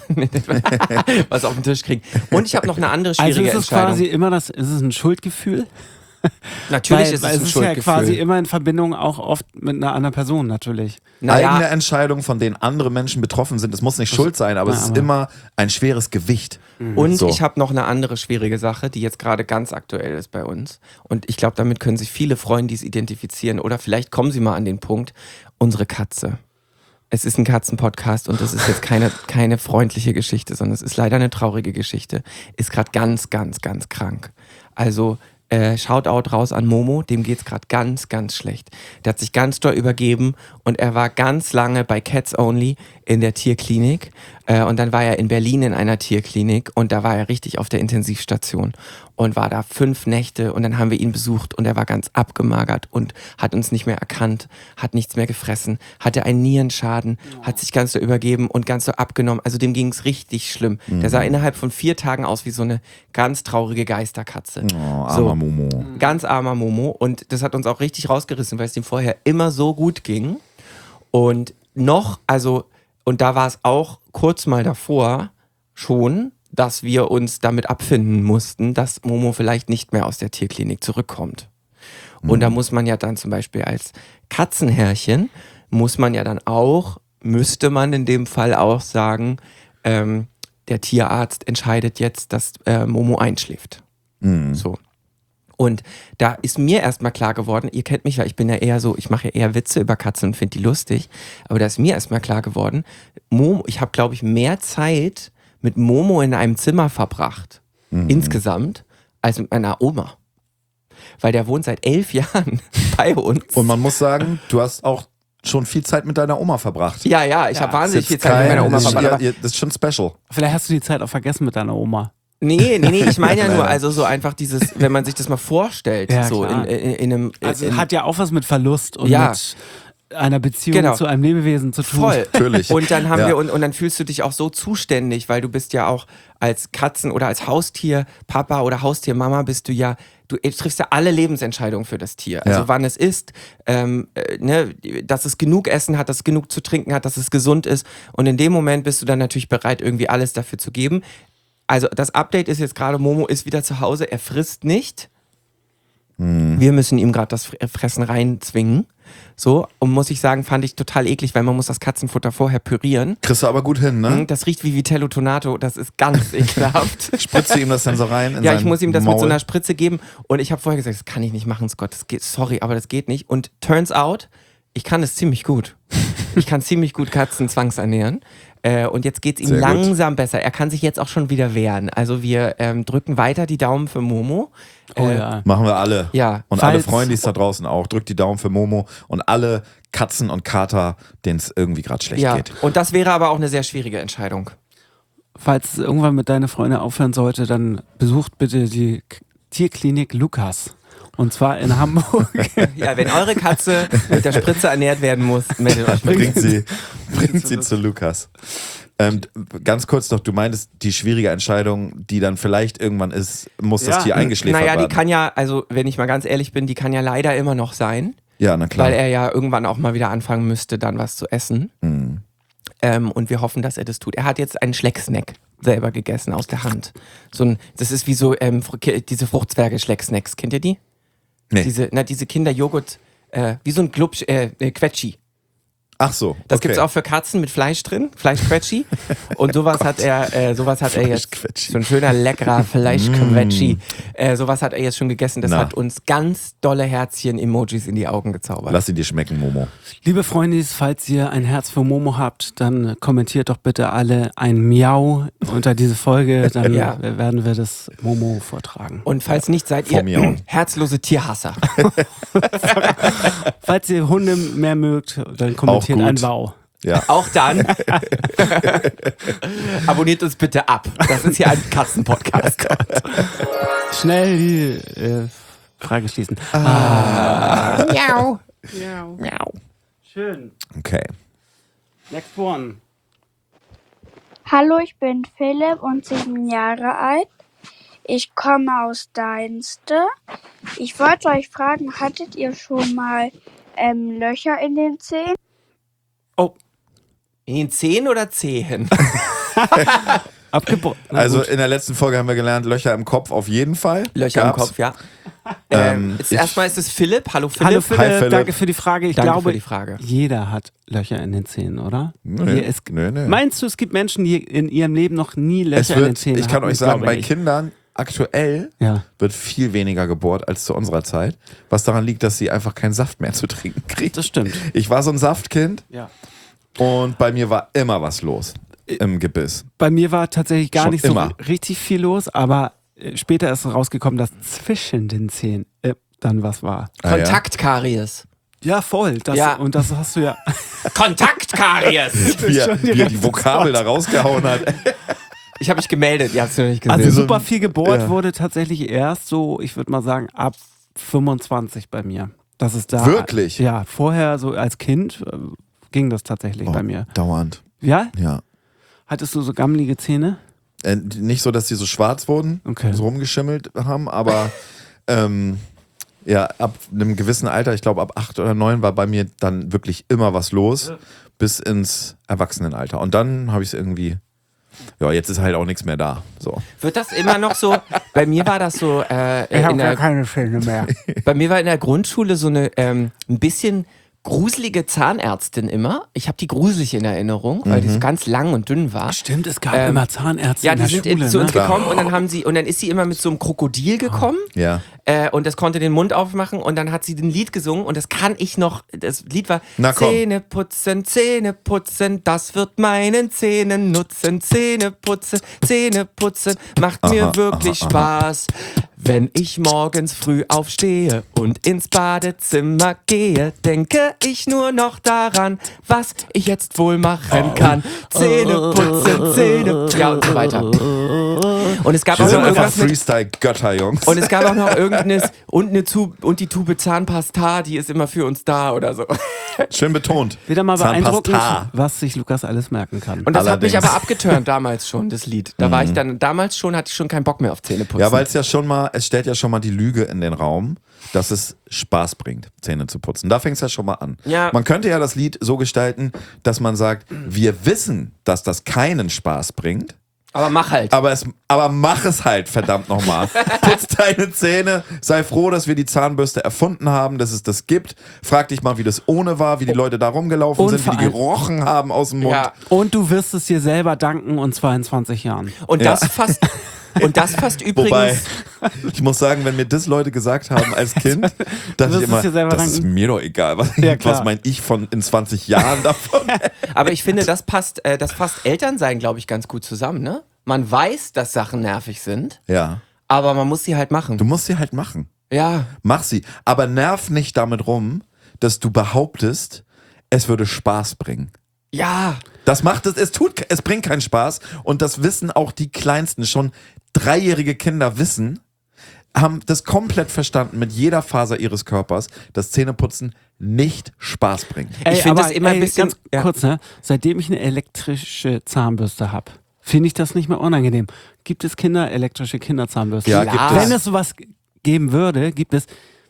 was auf den Tisch kriegen. Und ich habe noch eine andere also schwierige ist es Entscheidung. quasi immer das, ist es ein Schuldgefühl? Natürlich weil, ist weil es ein es ist ja Schuldgefühl. quasi immer in Verbindung auch oft mit einer anderen Person natürlich. naja, Eigene Entscheidungen, von denen andere Menschen betroffen sind. Es muss nicht Schuld sein, aber Ja, es ist aber- immer ein schweres Gewicht. Und So. ich habe noch eine andere schwierige Sache, die jetzt gerade ganz aktuell ist bei uns. Und ich glaube, damit können sich viele freuen, die es identifizieren. Oder vielleicht kommen sie mal an den Punkt, unsere Katze. Es ist ein Katzenpodcast und das ist jetzt keine, keine freundliche Geschichte, sondern es ist leider eine traurige Geschichte. Ist gerade ganz, ganz, ganz krank. Also äh, Shoutout raus an Momo, dem geht's gerade ganz, ganz schlecht. Der hat sich ganz doll übergeben und er war ganz lange bei Cats Only in der Tierklinik äh, und dann war er in Berlin in einer Tierklinik und da war er richtig auf der Intensivstation und war da fünf Nächte und dann haben wir ihn besucht und er war ganz abgemagert und hat uns nicht mehr erkannt, hat nichts mehr gefressen, hatte einen Nierenschaden, hat sich ganz so übergeben und ganz so abgenommen. Also dem ging's richtig schlimm. Der sah innerhalb von vier Tagen aus wie so eine ganz traurige Geisterkatze. Oh, armer So. Momo. Ganz armer Momo und das hat uns auch richtig rausgerissen, weil es ihm vorher immer so gut ging und noch, also und da war es auch kurz mal davor schon, dass wir uns damit abfinden mussten, dass Momo vielleicht nicht mehr aus der Tierklinik zurückkommt. Und da muss man ja dann zum Beispiel als Katzenherrchen, muss man ja dann auch, müsste man in dem Fall auch sagen, ähm, der Tierarzt entscheidet jetzt, dass äh, Momo einschläft. So. Und da ist mir erstmal klar geworden, ihr kennt mich ja, ich bin ja eher so, ich mache ja eher Witze über Katzen und finde die lustig, aber da ist mir erstmal klar geworden, Momo, ich habe glaube ich mehr Zeit mit Momo in einem Zimmer verbracht, insgesamt, als mit meiner Oma. Weil der wohnt seit elf Jahren bei uns. Und man muss sagen, du hast auch schon viel Zeit mit deiner Oma verbracht. ja, ja, ich habe wahnsinnig Ist viel jetzt Zeit mit kein- meiner Oma das ist, verbracht. aber- ja, das ist schon special. Vielleicht hast du die Zeit auch vergessen mit deiner Oma. Nee, nee, nee, ich meine ja nur, Leider. also so einfach dieses, wenn man sich das mal vorstellt, Ja, so in, klar. in, in einem. Also in, hat ja auch was mit Verlust und Ja. mit einer Beziehung Genau. zu einem Lebewesen zu tun. Voll. Natürlich. Und dann haben Ja. wir, und, und dann fühlst du dich auch so zuständig, weil du bist ja auch als Katzen- oder als Haustier-Papa oder Haustiermama bist du ja, du triffst ja alle Lebensentscheidungen für das Tier. Also Ja. wann es isst, ähm, äh, ne, dass es genug Essen hat, dass es genug zu trinken hat, dass es gesund ist. Und in dem Moment bist du dann natürlich bereit, irgendwie alles dafür zu geben. Also das Update ist jetzt gerade, Momo ist wieder zu Hause, er frisst nicht. Wir müssen ihm gerade das Fressen reinzwingen. So, und muss ich sagen, fand ich total eklig, weil man muss das Katzenfutter vorher pürieren. Kriegst du aber gut hin, ne? Das riecht wie Vitello Tonato, das ist ganz ekelhaft. Spritzt du ihm das dann so rein? In Ja, ich sein muss ihm das Maul? mit so einer Spritze geben und ich habe vorher gesagt, das kann ich nicht machen, Scott, das geht, sorry, aber das geht nicht. Und turns out, ich kann es ziemlich gut. Ich kann ziemlich gut Katzen zwangsernähren. Äh, und jetzt geht es ihm Sehr gut. langsam besser. Er kann sich jetzt auch schon wieder wehren. Also wir ähm, drücken weiter die Daumen für Momo. Oh Äh, ja. Machen wir alle. Ja. Und alle Falls- Freundis da draußen auch. Drückt die Daumen für Momo und alle Katzen und Kater, denen es irgendwie gerade schlecht Ja, geht. und das wäre aber auch eine sehr schwierige Entscheidung. Falls es irgendwann mit deiner Freundin aufhören sollte, dann besucht bitte die K- Tierklinik Lukas. Und zwar in Hamburg. Ja, wenn eure Katze mit der Spritze ernährt werden muss, meldet euch bei mir. Bringt sie, bringt sie zu Lukas. Ähm, ganz kurz noch, du meintest, die schwierige Entscheidung, die dann vielleicht irgendwann ist, muss Ja. das Tier eingeschläfert Naja, die werden. kann ja, also wenn ich mal ganz ehrlich bin, die kann ja leider immer noch sein, Ja, na klar. weil er ja irgendwann auch mal wieder anfangen müsste, dann was zu essen. Mhm. Ähm, und wir hoffen, dass er das tut. Er hat jetzt einen Schlecksnack selber gegessen aus der Hand. So ein, das ist wie so ähm, fr- diese Fruchtzwerge-Schlecksnacks. Kennt ihr die? Nee. Diese, na, diese Kinderjoghurt, äh, wie so ein Glubsch, äh, äh, Quetschi. Ach so. Das okay. gibt's auch für Katzen mit Fleisch drin, Fleischquetschi. Und sowas hat er, äh, sowas hat er jetzt, Fleischquetschi. so ein schöner leckerer Fleischquetschi. Äh, sowas hat er jetzt schon gegessen. Das Na. hat uns ganz dolle Herzchen-Emojis in die Augen gezaubert. Lass sie dir schmecken, Momo. Liebe Freundis, falls ihr ein Herz für Momo habt, dann kommentiert doch bitte alle ein Miau unter diese Folge. Dann Ja. werden wir das Momo vortragen. Und falls nicht, seid Vom ihr Miauen. herzlose Tierhasser. Falls ihr Hunde mehr mögt, dann kommentiert gut. ein Wow. Ja. Auch dann abonniert uns bitte ab. Das ist hier ein Katzenpodcast. Schnell die äh, Frage schließen. Miau. Miau. Schön. Okay. Next one. Hallo, ich bin Philipp und sieben Jahre alt. Ich komme aus Deinste. Ich wollte euch fragen, hattet ihr schon mal ähm, Löcher in den Zähnen? Oh, In den Zehen oder Zehen? abgebrochen. Also in der letzten Folge haben wir gelernt, Löcher im Kopf auf jeden Fall. Löcher Gab's. im Kopf, ja. Ähm, Ähm, jetzt ich- erstmal ist es Philipp. Hallo Philipp. Hallo Philipp, Hi, Philipp. danke für die Frage. Ich Danke glaube, für die Frage. jeder hat Löcher in den Zähnen, oder? Nö, Hier, es, nö, nö. Meinst du, es gibt Menschen, die in ihrem Leben noch nie Es Löcher in den wird, Zähnen ich kann hatten? euch sagen, Glaube bei ich. Kindern aktuell Ja. wird viel weniger gebohrt als zu unserer Zeit, was daran liegt, dass sie einfach keinen Saft mehr zu trinken kriegen. Das stimmt. Ich war so ein Saftkind Ja. und bei mir war immer was los im Gebiss. Bei mir war tatsächlich gar Schon nicht so immer. richtig viel los, aber äh, später ist rausgekommen, dass zwischen den Zähnen äh, dann was war. Ah, ja? Kontaktkaries. Ja, voll. Das, Ja. Und das hast du ja. Kontaktkaries. Wie, er- schon wie er direkt die Vokabel da rausgehauen hat. Ich habe mich gemeldet, ihr habt es noch nicht gesehen. Also so super ein- viel gebohrt ja. wurde tatsächlich erst so, ich würde mal sagen, ab fünfundzwanzig bei mir. Das ist da. Wirklich? Ja, vorher so als Kind äh, ging das tatsächlich bei mir. Dauernd, Ja? ja. Hattest du so gammelige Zähne? Äh, nicht so, dass die so schwarz wurden, Okay. so rumgeschimmelt haben, aber ähm, ja, ab einem gewissen Alter, ich glaube ab acht oder neun, war bei mir dann wirklich immer was los, bis ins Erwachsenenalter. Und dann habe ich es irgendwie, ja, jetzt ist halt auch nichts mehr da. So. Wird das immer noch so? Bei mir war das so, äh, Ich habe in gar der, keine Zähne mehr. bei mir war in der Grundschule so eine ähm, ein bisschen gruselige Zahnärztin immer. Ich habe die gruselig in Erinnerung, weil die so ganz lang und dünn war. Stimmt, es gab Ähm, immer Zahnärzte Ja, in die der sind Schule. zu uns ne? gekommen und dann haben sie und dann ist sie immer mit so einem Krokodil gekommen. Ja. Äh, und das konnte den Mund aufmachen und dann hat sie ein Lied gesungen und das kann ich noch, das Lied war Na komm. Zähne putzen, Zähne putzen, das wird meinen Zähnen nutzen, Zähne putzen, Zähne putzen, macht mir Aha, wirklich aha, Spaß. Wenn ich morgens früh aufstehe und ins Badezimmer gehe, denke ich nur noch daran, was ich jetzt wohl machen kann. Zähne putzen, Zähne, ja und so weiter. Und es gab Wir auch sind noch einfach irgendwas mit Freestyle-Götter, Jungs. und es gab auch noch irgendeines und eine Tube und die Tube Zahnpasta, die ist immer für uns da oder so. Schön betont. Wieder mal beeindruckend, Zahnpasta. was sich Lukas alles merken kann. Und das Allerdings. hat mich aber abgeturnt damals schon, das Lied. Da war ich dann, damals schon, hatte ich schon keinen Bock mehr auf Zähneputzen. Ja, weil es ja schon mal, es stellt ja schon mal die Lüge in den Raum, dass es Spaß bringt, Zähne zu putzen. Da fängt es ja schon mal an. Ja. Man könnte ja das Lied so gestalten, dass man sagt, wir wissen, dass das keinen Spaß bringt, Aber mach halt. aber, es, aber mach es halt, verdammt nochmal. Putz deine Zähne, sei froh, dass wir die Zahnbürste erfunden haben, dass es das gibt. Frag dich mal, wie das ohne war, wie die Leute da rumgelaufen Und sind, wie vor die allem- gerochen haben aus dem Mund. Ja. Und du wirst es dir selber danken, und zwar in zwanzig Jahren. Und Ja. das fast und das fast übrigens. Wobei, ich muss sagen, wenn mir das Leute gesagt haben als Kind, dachte wirst ich es immer, dir selber das ist danken. mir doch egal. Was, Ja, klar. was mein ich von in zwanzig Jahren davon? Aber ich finde, das passt, äh, das passt Elternsein, glaube ich, ganz gut zusammen, ne? Man weiß, dass Sachen nervig sind, Ja, aber man muss sie halt machen. du musst sie halt machen. Ja. Mach sie. Aber nerv nicht damit rum, dass du behauptest, es würde Spaß bringen. Ja. Das macht es, es tut, es bringt keinen Spaß. Und das wissen auch die Kleinsten. Schon dreijährige Kinder wissen, haben das komplett verstanden mit jeder Faser ihres Körpers, dass Zähneputzen nicht Spaß bringt. Ey, Ich finde aber, das immer ey, ein bisschen- Ganz ja. kurz, ne? Seitdem ich eine elektrische Zahnbürste habe, finde ich das nicht mehr unangenehm. Gibt es Kinder, elektrische Kinderzahnbürsten? Ja, gibt Wenn es. es sowas g- geben würde, gibt es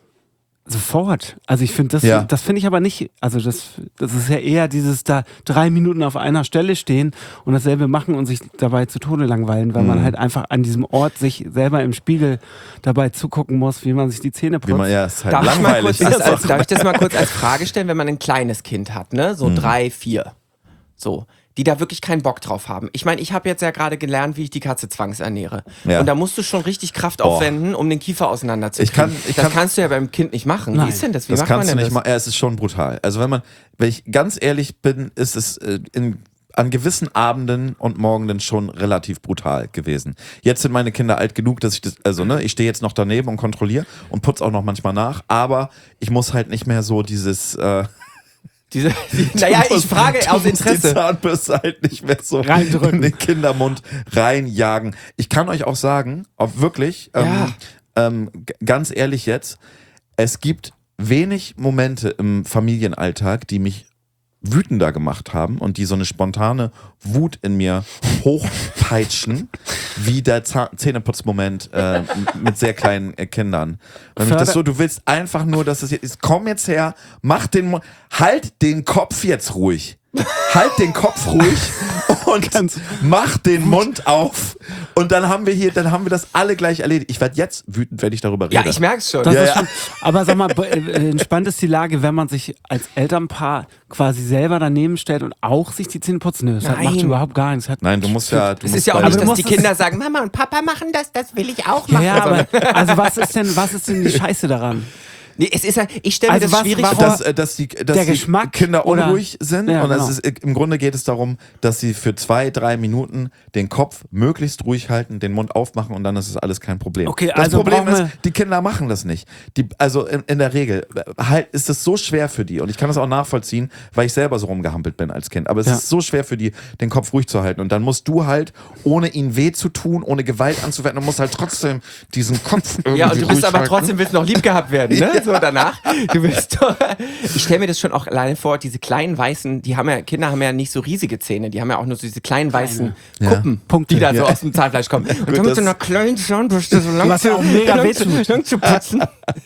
sofort. Also ich finde das, Ja. das finde ich aber nicht, also das, das ist ja eher dieses da drei Minuten auf einer Stelle stehen und dasselbe machen und sich dabei zu Tode langweilen, weil Mhm. man halt einfach an diesem Ort sich selber im Spiegel dabei zugucken muss, wie man sich die Zähne putzt. Wie man, ja, ist halt Darf ich, mal langweilig. kurz, als, als, darf ich das mal kurz als Frage stellen, wenn man ein kleines Kind hat, ne? So drei, vier. So. Die da wirklich keinen Bock drauf haben. Ich meine, ich habe jetzt ja gerade gelernt, wie ich die Katze zwangsernähre. Ja. Und da musst du schon richtig Kraft Boah. aufwenden, um den Kiefer auseinanderzukriegen. Ich kann- ich das kann- kannst du ja beim Kind nicht machen. Nein. Wie ist denn das? Wie Das macht man kannst denn du nicht das? mal. Ja, es ist schon brutal. Also wenn man, wenn ich ganz ehrlich bin, ist es äh, in, an gewissen Abenden und Morgenden schon relativ brutal gewesen. Jetzt sind meine Kinder alt genug, dass ich das, also ne, ich stehe jetzt noch daneben und kontrolliere und putze auch noch manchmal nach, aber ich muss halt nicht mehr so dieses äh, Diese, die, naja, Du ich musst- frage du aus musst die Interesse. Zahnbürste halt nicht mehr so Reindrücken. in den Kindermund reinjagen. Ich kann euch auch sagen, auch wirklich, ähm, ähm, g- ganz ehrlich jetzt, es gibt wenig Momente im Familienalltag, die mich wütender gemacht haben und die so eine spontane Wut in mir hochpeitschen, wie der Zahn- Zähneputzmoment äh, m- mit sehr kleinen äh, Kindern. Wenn mich das so, du willst einfach nur, dass es jetzt ist, komm jetzt her, mach den Mund, halt den Kopf jetzt ruhig. Halt den Kopf ruhig und mach den Mund auf und dann haben wir hier, dann haben wir das alle gleich erledigt. Ich werde jetzt wütend, wenn ich darüber rede. Ja, ich merke es schon. Das Ja, ist ja. schon, aber sag mal, b- äh, entspannt ist die Lage, wenn man sich als Elternpaar quasi selber daneben stellt und auch sich die Zähne putzen. Nö, das hat- Nein. macht überhaupt gar nichts. Hat, Nein, du musst ja, du Es musst ist ja auch bei- nicht, Aber du dass die musst es- Kinder sagen, Mama und Papa machen das, das will ich auch ja, machen. ja, aber sondern- also was ist denn, was ist denn die Scheiße daran? nee, es ist ja, ich stelle mir Also das was- schwierig warum- vor. dass, äh, dass die, dass Der die Geschmack Kinder oder- unruhig sind Ja, und das genau. ist, im Grunde geht es darum, dass sie für zwei, drei Minuten den Kopf möglichst ruhig halten, den Mund aufmachen und dann ist es alles kein Problem. Okay, das also Problem brauchen wir- ist, die Kinder machen das nicht. Die, also in, in der Regel äh, halt ist es so schwer für die und ich kann das auch nachvollziehen, weil ich selber so rumgehampelt bin als Kind. Aber es Ja. ist so schwer für die, den Kopf ruhig zu halten und dann musst du halt, ohne ihnen weh zu tun, ohne Gewalt anzuwenden, und musst halt trotzdem diesen Kopf irgendwie Ja, und du bist ruhig aber halten. trotzdem willst noch lieb gehabt werden, ne? So danach. Du willst doch. Ich stelle mir das schon auch alleine vor, diese kleinen weißen, die haben ja, Kinder haben ja nicht so riesige Zähne, die haben ja auch nur so diese kleinen weißen Ja. Kuppen, Punkte. die da so Ja. aus dem Zahnfleisch kommen. Und dann mit das- so einer kleinen Zahnbürste so lang Was ja auch mega lang wehtut. zu, lang zu putzen.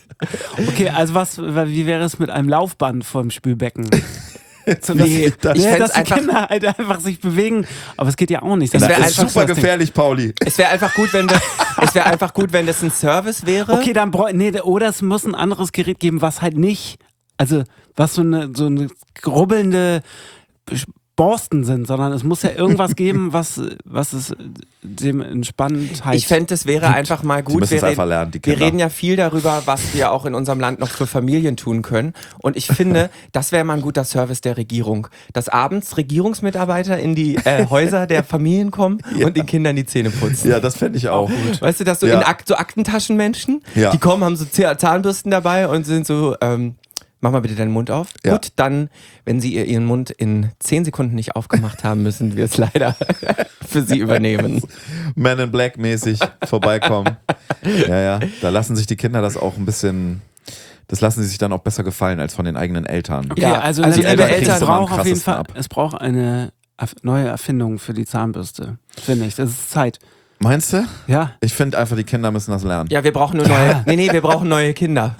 Okay, also was, wie wäre es mit einem Laufband vom Spülbecken? So, Nee, dass, ich ja, fänd's dass die einfach- Kinder halt einfach sich bewegen, aber es geht ja auch nicht. Es Das wär ist einfach super das Ding. gefährlich, Pauli. Es wäre einfach gut, wenn das, es wäre einfach gut, wenn das ein Service wäre. Okay, dann bräu nee, oder es muss ein anderes Gerät geben, was halt nicht, also was so eine so eine grubbelnde Borsten sind, sondern es muss ja irgendwas geben, was was es dem Entspanntheit. Ich fände, es wäre einfach mal Sie gut. müssen Wir, es einfach reden- lernen, die wir Kinder. reden ja viel darüber, was wir auch in unserem Land noch für Familien tun können. Und ich finde, das wäre mal ein guter Service der Regierung, dass abends Regierungsmitarbeiter in die äh, Häuser der Familien kommen und den Kindern die Zähne putzen. Ja, das fände ich auch gut. Weißt du, dass so Ja. in Akt, so Aktentaschenmenschen, Ja. die kommen, haben so Zäh- Zahnbürsten dabei und sind so, ähm, mach mal bitte deinen Mund auf. Ja. Gut, dann, wenn sie ihr, ihren Mund in zehn Sekunden nicht aufgemacht haben, müssen wir es leider für sie übernehmen. Man in Black mäßig vorbeikommen. Ja, ja. Da lassen sich die Kinder das auch ein bisschen, das lassen sie sich dann auch besser gefallen als von den eigenen Eltern. Okay, Ja, also, also liebe liebe Eltern, Eltern es kriegen braucht am auf jeden krassesten Fall, ab. es braucht eine erf- neue Erfindung für die Zahnbürste, finde ich. Das ist Zeit. Meinst du? Ja. Ich finde einfach, die Kinder müssen das lernen. Ja, wir brauchen nur neue. Nee, nee, wir brauchen neue Kinder.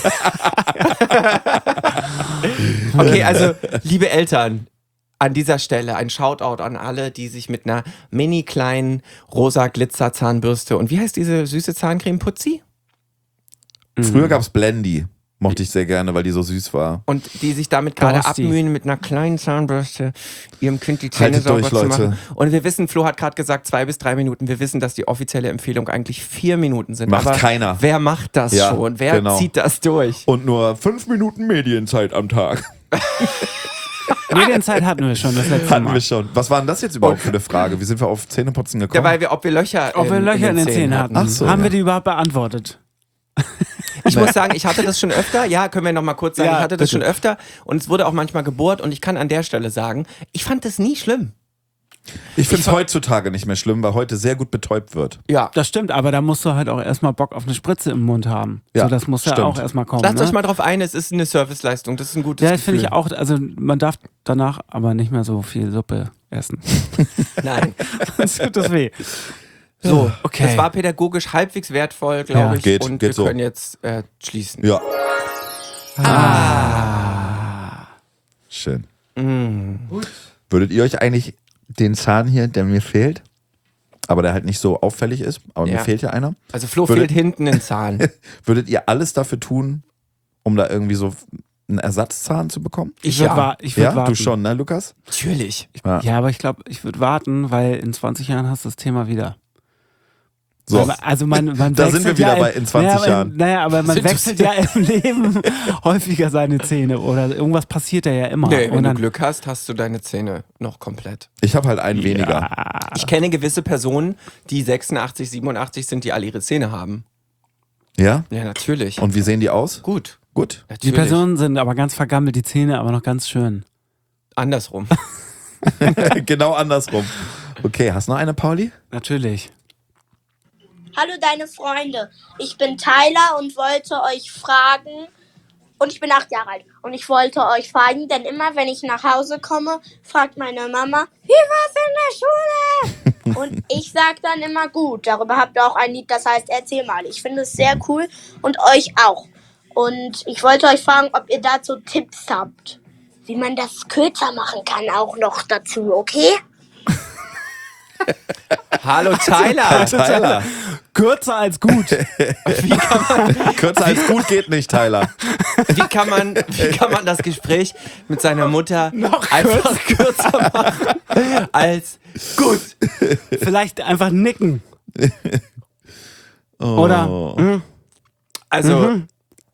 Okay, also, liebe Eltern, an dieser Stelle ein Shoutout an alle, die sich mit einer mini kleinen rosa Glitzer-Zahnbürste und wie heißt diese süße Zahncreme? Putzi? Früher gab es Blendy. Mochte ich sehr gerne, weil die so süß war. Und die sich damit gerade Borsti. abmühen, mit einer kleinen Zahnbürste ihrem Kind die Zähne Haltet sauber durch, zu Leute. machen. Und wir wissen, Flo hat gerade gesagt, zwei bis drei Minuten. Wir wissen, dass die offizielle Empfehlung eigentlich vier Minuten sind. Macht Aber keiner. wer macht das Ja, schon? Wer genau. zieht das durch? Und nur fünf Minuten Medienzeit am Tag. Medienzeit hatten wir schon das letzte Hatten Mal. wir schon. Was war denn das jetzt überhaupt für eine Frage? Wie sind wir auf Zähneputzen gekommen? Ja, weil wir, ob wir Löcher, Ob wir Löcher in den Zähnen hatten. Ach so, Haben ja. wir die überhaupt beantwortet? Ich muss sagen, ich hatte das schon öfter. Ja, können wir noch mal kurz sagen. Ja, ich hatte das bitte. schon öfter und es wurde auch manchmal gebohrt und ich kann an der Stelle sagen, ich fand das nie schlimm. Ich finde es heutzutage nicht mehr schlimm, weil heute sehr gut betäubt wird. Ja. Das stimmt, aber da musst du halt auch erstmal Bock auf eine Spritze im Mund haben. Ja, so, das muss ja stimmt. auch erstmal kommen. Lasst ne? euch mal drauf ein, es ist eine Serviceleistung, das ist ein gutes Ja, das Gefühl. finde ich auch. Also man darf danach aber nicht mehr so viel Suppe essen. Nein. Sonst tut das weh. So, okay. Das war pägogisch halbwegs wertvoll, glaube Ja. ich. Geht, und geht wir so. können jetzt äh, schließen. Ja. Ah. Schön. Mm. Würdet ihr euch eigentlich den Zahn hier, der mir fehlt, aber der halt nicht so auffällig ist, aber Ja. mir fehlt ja einer, Also Flo Würde- fehlt hinten ein Zahn. würdet ihr alles dafür tun, um da irgendwie so einen Ersatzzahn zu bekommen? Ich Ich würde ja. wa ich würd Ja, warten. du schon, ne, Lukas? Natürlich. Ja. Ja, aber ich glaube, ich würde warten, weil in zwanzig Jahren hast du das Thema wieder. So. Aber, also man, man Da sind wechselt wir wieder ja bei im- in zwanzig naja, aber- Jahren. Naja, aber man Sind wechselt ja im Leben häufiger seine Zähne oder irgendwas passiert ja immer. Nee, wenn Und du dann, Glück hast, hast du deine Zähne noch komplett. Ich habe halt einen weniger. Ich kenne gewisse Personen, die sechsundachtzig, siebenundachtzig sind, die alle ihre Zähne haben. Ja? Ja, natürlich. Und wie sehen die aus? Gut. Gut. die Natürlich. Personen sind aber ganz vergammelt, die Zähne aber noch ganz schön. Andersrum. Genau andersrum. Okay, hast du noch eine, Pauli? Natürlich. Hallo deine Freunde, ich bin Tyler und wollte euch fragen, und ich bin acht Jahre alt, und ich wollte euch fragen, denn immer wenn ich nach Hause komme, fragt meine Mama, wie war's in der Schule? Und ich sag dann immer gut, darüber habt ihr auch ein Lied, das heißt Erzähl mal. Ich finde es sehr cool und euch auch. Und ich wollte euch fragen, ob ihr dazu Tipps habt, wie man das kürzer machen kann auch noch dazu, okay? Hallo Tyler. Tyler. Kürzer als gut. Kürzer als gut geht nicht, Tyler. Wie kann man, wie kann man das Gespräch mit seiner Mutter noch einfach kürzer machen als gut? Vielleicht einfach nicken. Oh. Oder? Hm? Also, Mhm.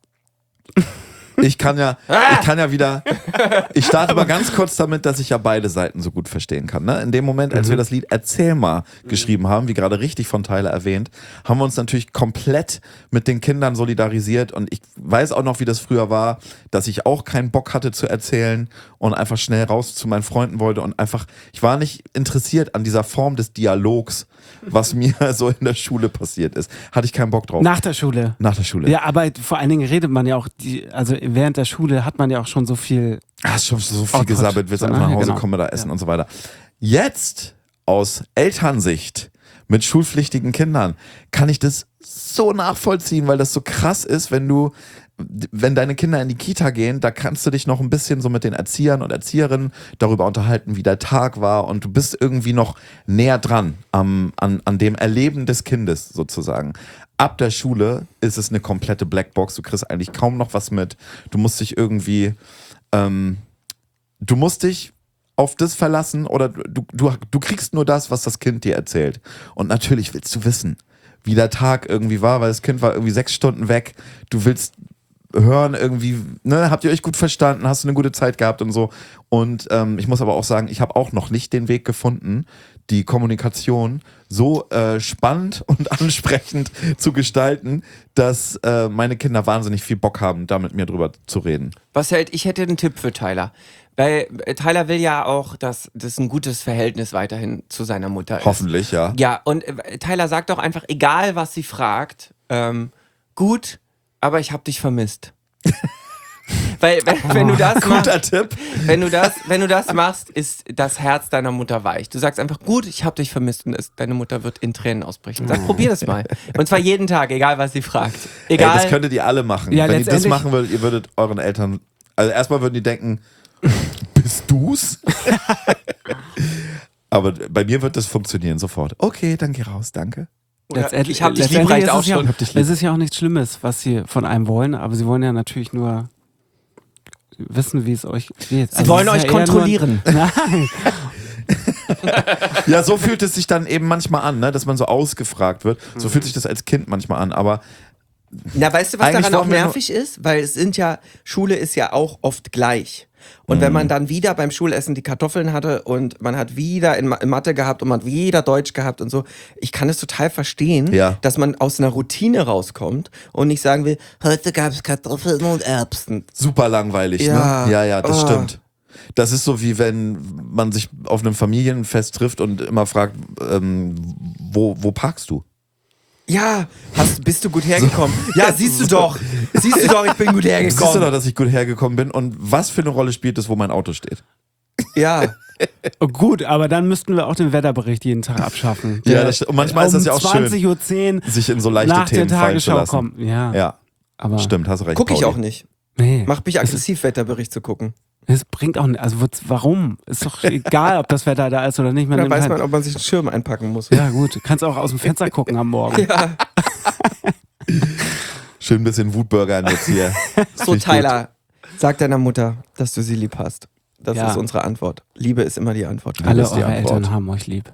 Ich kann ja, ich kann ja wieder, ich starte mal ganz kurz damit, dass ich ja beide Seiten so gut verstehen kann. Ne? In dem Moment, als wir das Lied Erzähl mal geschrieben haben, wie gerade richtig von Tyler erwähnt, haben wir uns natürlich komplett mit den Kindern solidarisiert und ich weiß auch noch, wie das früher war, dass ich auch keinen Bock hatte zu erzählen und einfach schnell raus zu meinen Freunden wollte und einfach, ich war nicht interessiert an dieser Form des Dialogs, was mir so in der Schule passiert ist. Hatte ich keinen Bock drauf. Nach der Schule. Nach der Schule. Ja, aber vor allen Dingen redet man ja auch, die, also während der Schule hat man ja auch schon so viel. Hast schon so viel Oh, gesabbelt, willst so, einfach ne? nach Hause Genau. kommen, da essen Ja. und so weiter. Jetzt aus Elternsicht mit schulpflichtigen Kindern kann ich das so nachvollziehen, weil das so krass ist, wenn du, wenn deine Kinder in die Kita gehen, da kannst du dich noch ein bisschen so mit den Erziehern und Erzieherinnen darüber unterhalten, wie der Tag war und du bist irgendwie noch näher dran am, an, an dem Erleben des Kindes sozusagen. Ab der Schule ist es eine komplette Blackbox, du kriegst eigentlich kaum noch was mit, du musst dich irgendwie, ähm, du musst dich auf das verlassen oder du, du, du kriegst nur das, was das Kind dir erzählt. Und natürlich willst du wissen, wie der Tag irgendwie war, weil das Kind war irgendwie sechs Stunden weg. Du willst hören irgendwie, ne, habt ihr euch gut verstanden, hast du eine gute Zeit gehabt und so. Und ähm, ich muss aber auch sagen, ich habe auch noch nicht den Weg gefunden, die Kommunikation so äh, spannend und ansprechend zu gestalten, dass äh, meine Kinder wahnsinnig viel Bock haben, da mit mir drüber zu reden. was hält, ich hätte einen Tipp für Tyler. Weil äh, Tyler will ja auch, dass das ein gutes Verhältnis weiterhin zu seiner Mutter ist. Hoffentlich, ja. Ja, und äh, Tyler sagt doch einfach, egal was sie fragt, ähm, gut, aber ich hab dich vermisst. Weil wenn, wenn du das machst, Guter Tipp. wenn du das, wenn du das machst, ist das Herz deiner Mutter weich. Du sagst einfach, gut, ich hab dich vermisst und es, deine Mutter wird in Tränen ausbrechen. Sag, probier das mal. Und zwar jeden Tag, egal was sie fragt. Egal. Ey, das könntet ihr alle machen. Ja, Wenn ihr das letztendlich- machen würdet, ihr würdet euren Eltern, also erstmal würden die denken, bist du's? Aber bei mir wird das funktionieren sofort. Okay, dann geh raus, danke. Oder Letztendlich- ich hab dich lieb, letztendlich reicht ist auch es ja, schon. Hab dich lieb. Es ist ja auch nichts Schlimmes, was sie von einem wollen, aber sie wollen ja natürlich nur wissen, wie es euch geht. Sie wollen euch kontrollieren. Nur, nein. Ja, so fühlt es sich dann eben manchmal an, ne? Dass man so ausgefragt wird. So fühlt sich das als Kind manchmal an, aber Na, weißt du, was Eigentlich daran auch wollen wir nur- nervig ist? Weil es sind ja, Schule ist ja auch oft gleich. Und wenn man dann wieder beim Schulessen die Kartoffeln hatte und man hat wieder in, Ma- in Mathe gehabt und man hat wieder Deutsch gehabt und so, ich kann es total verstehen, Ja. dass man aus einer Routine rauskommt und nicht sagen will, heute gab es Kartoffeln und Erbsen. super langweilig, Ja. ne? Ja, ja, das Oh. stimmt. das ist so wie wenn man sich auf einem Familienfest trifft und immer fragt, ähm, wo, wo parkst du? Ja, hast, bist du gut hergekommen? So. Ja, siehst du doch. Siehst du doch, ich bin gut hergekommen. Siehst du doch, dass ich gut hergekommen bin und was für eine Rolle spielt es, wo mein Auto steht? Ja. Oh, gut, aber dann müssten wir auch den Wetterbericht jeden Tag abschaffen. Ja, das, und manchmal um ist das ja auch zwanzig Uhr schön, zehn sich in so leichte nach Themen der fallen zu Tagesschau lassen. kommen. Ja, Ja, aber stimmt, hast recht. Guck ich Pauli. auch nicht. nee, Mach mich aggressiv, Wetterbericht zu gucken. es bringt auch nicht. Also warum? Ist doch egal, ob das Wetter da ist oder nicht. Man Dann nimmt weiß halt, man, ob man sich einen Schirm einpacken muss. ja gut, du kannst auch aus dem Fenster gucken am Morgen. Ja. Schön ein bisschen Wutburgern jetzt hier. So, Tyler, sag deiner Mutter, dass du sie lieb hast. Das Ja. ist unsere Antwort. Liebe ist immer die Antwort. Alle ist die eure Antwort. Eltern haben euch lieb.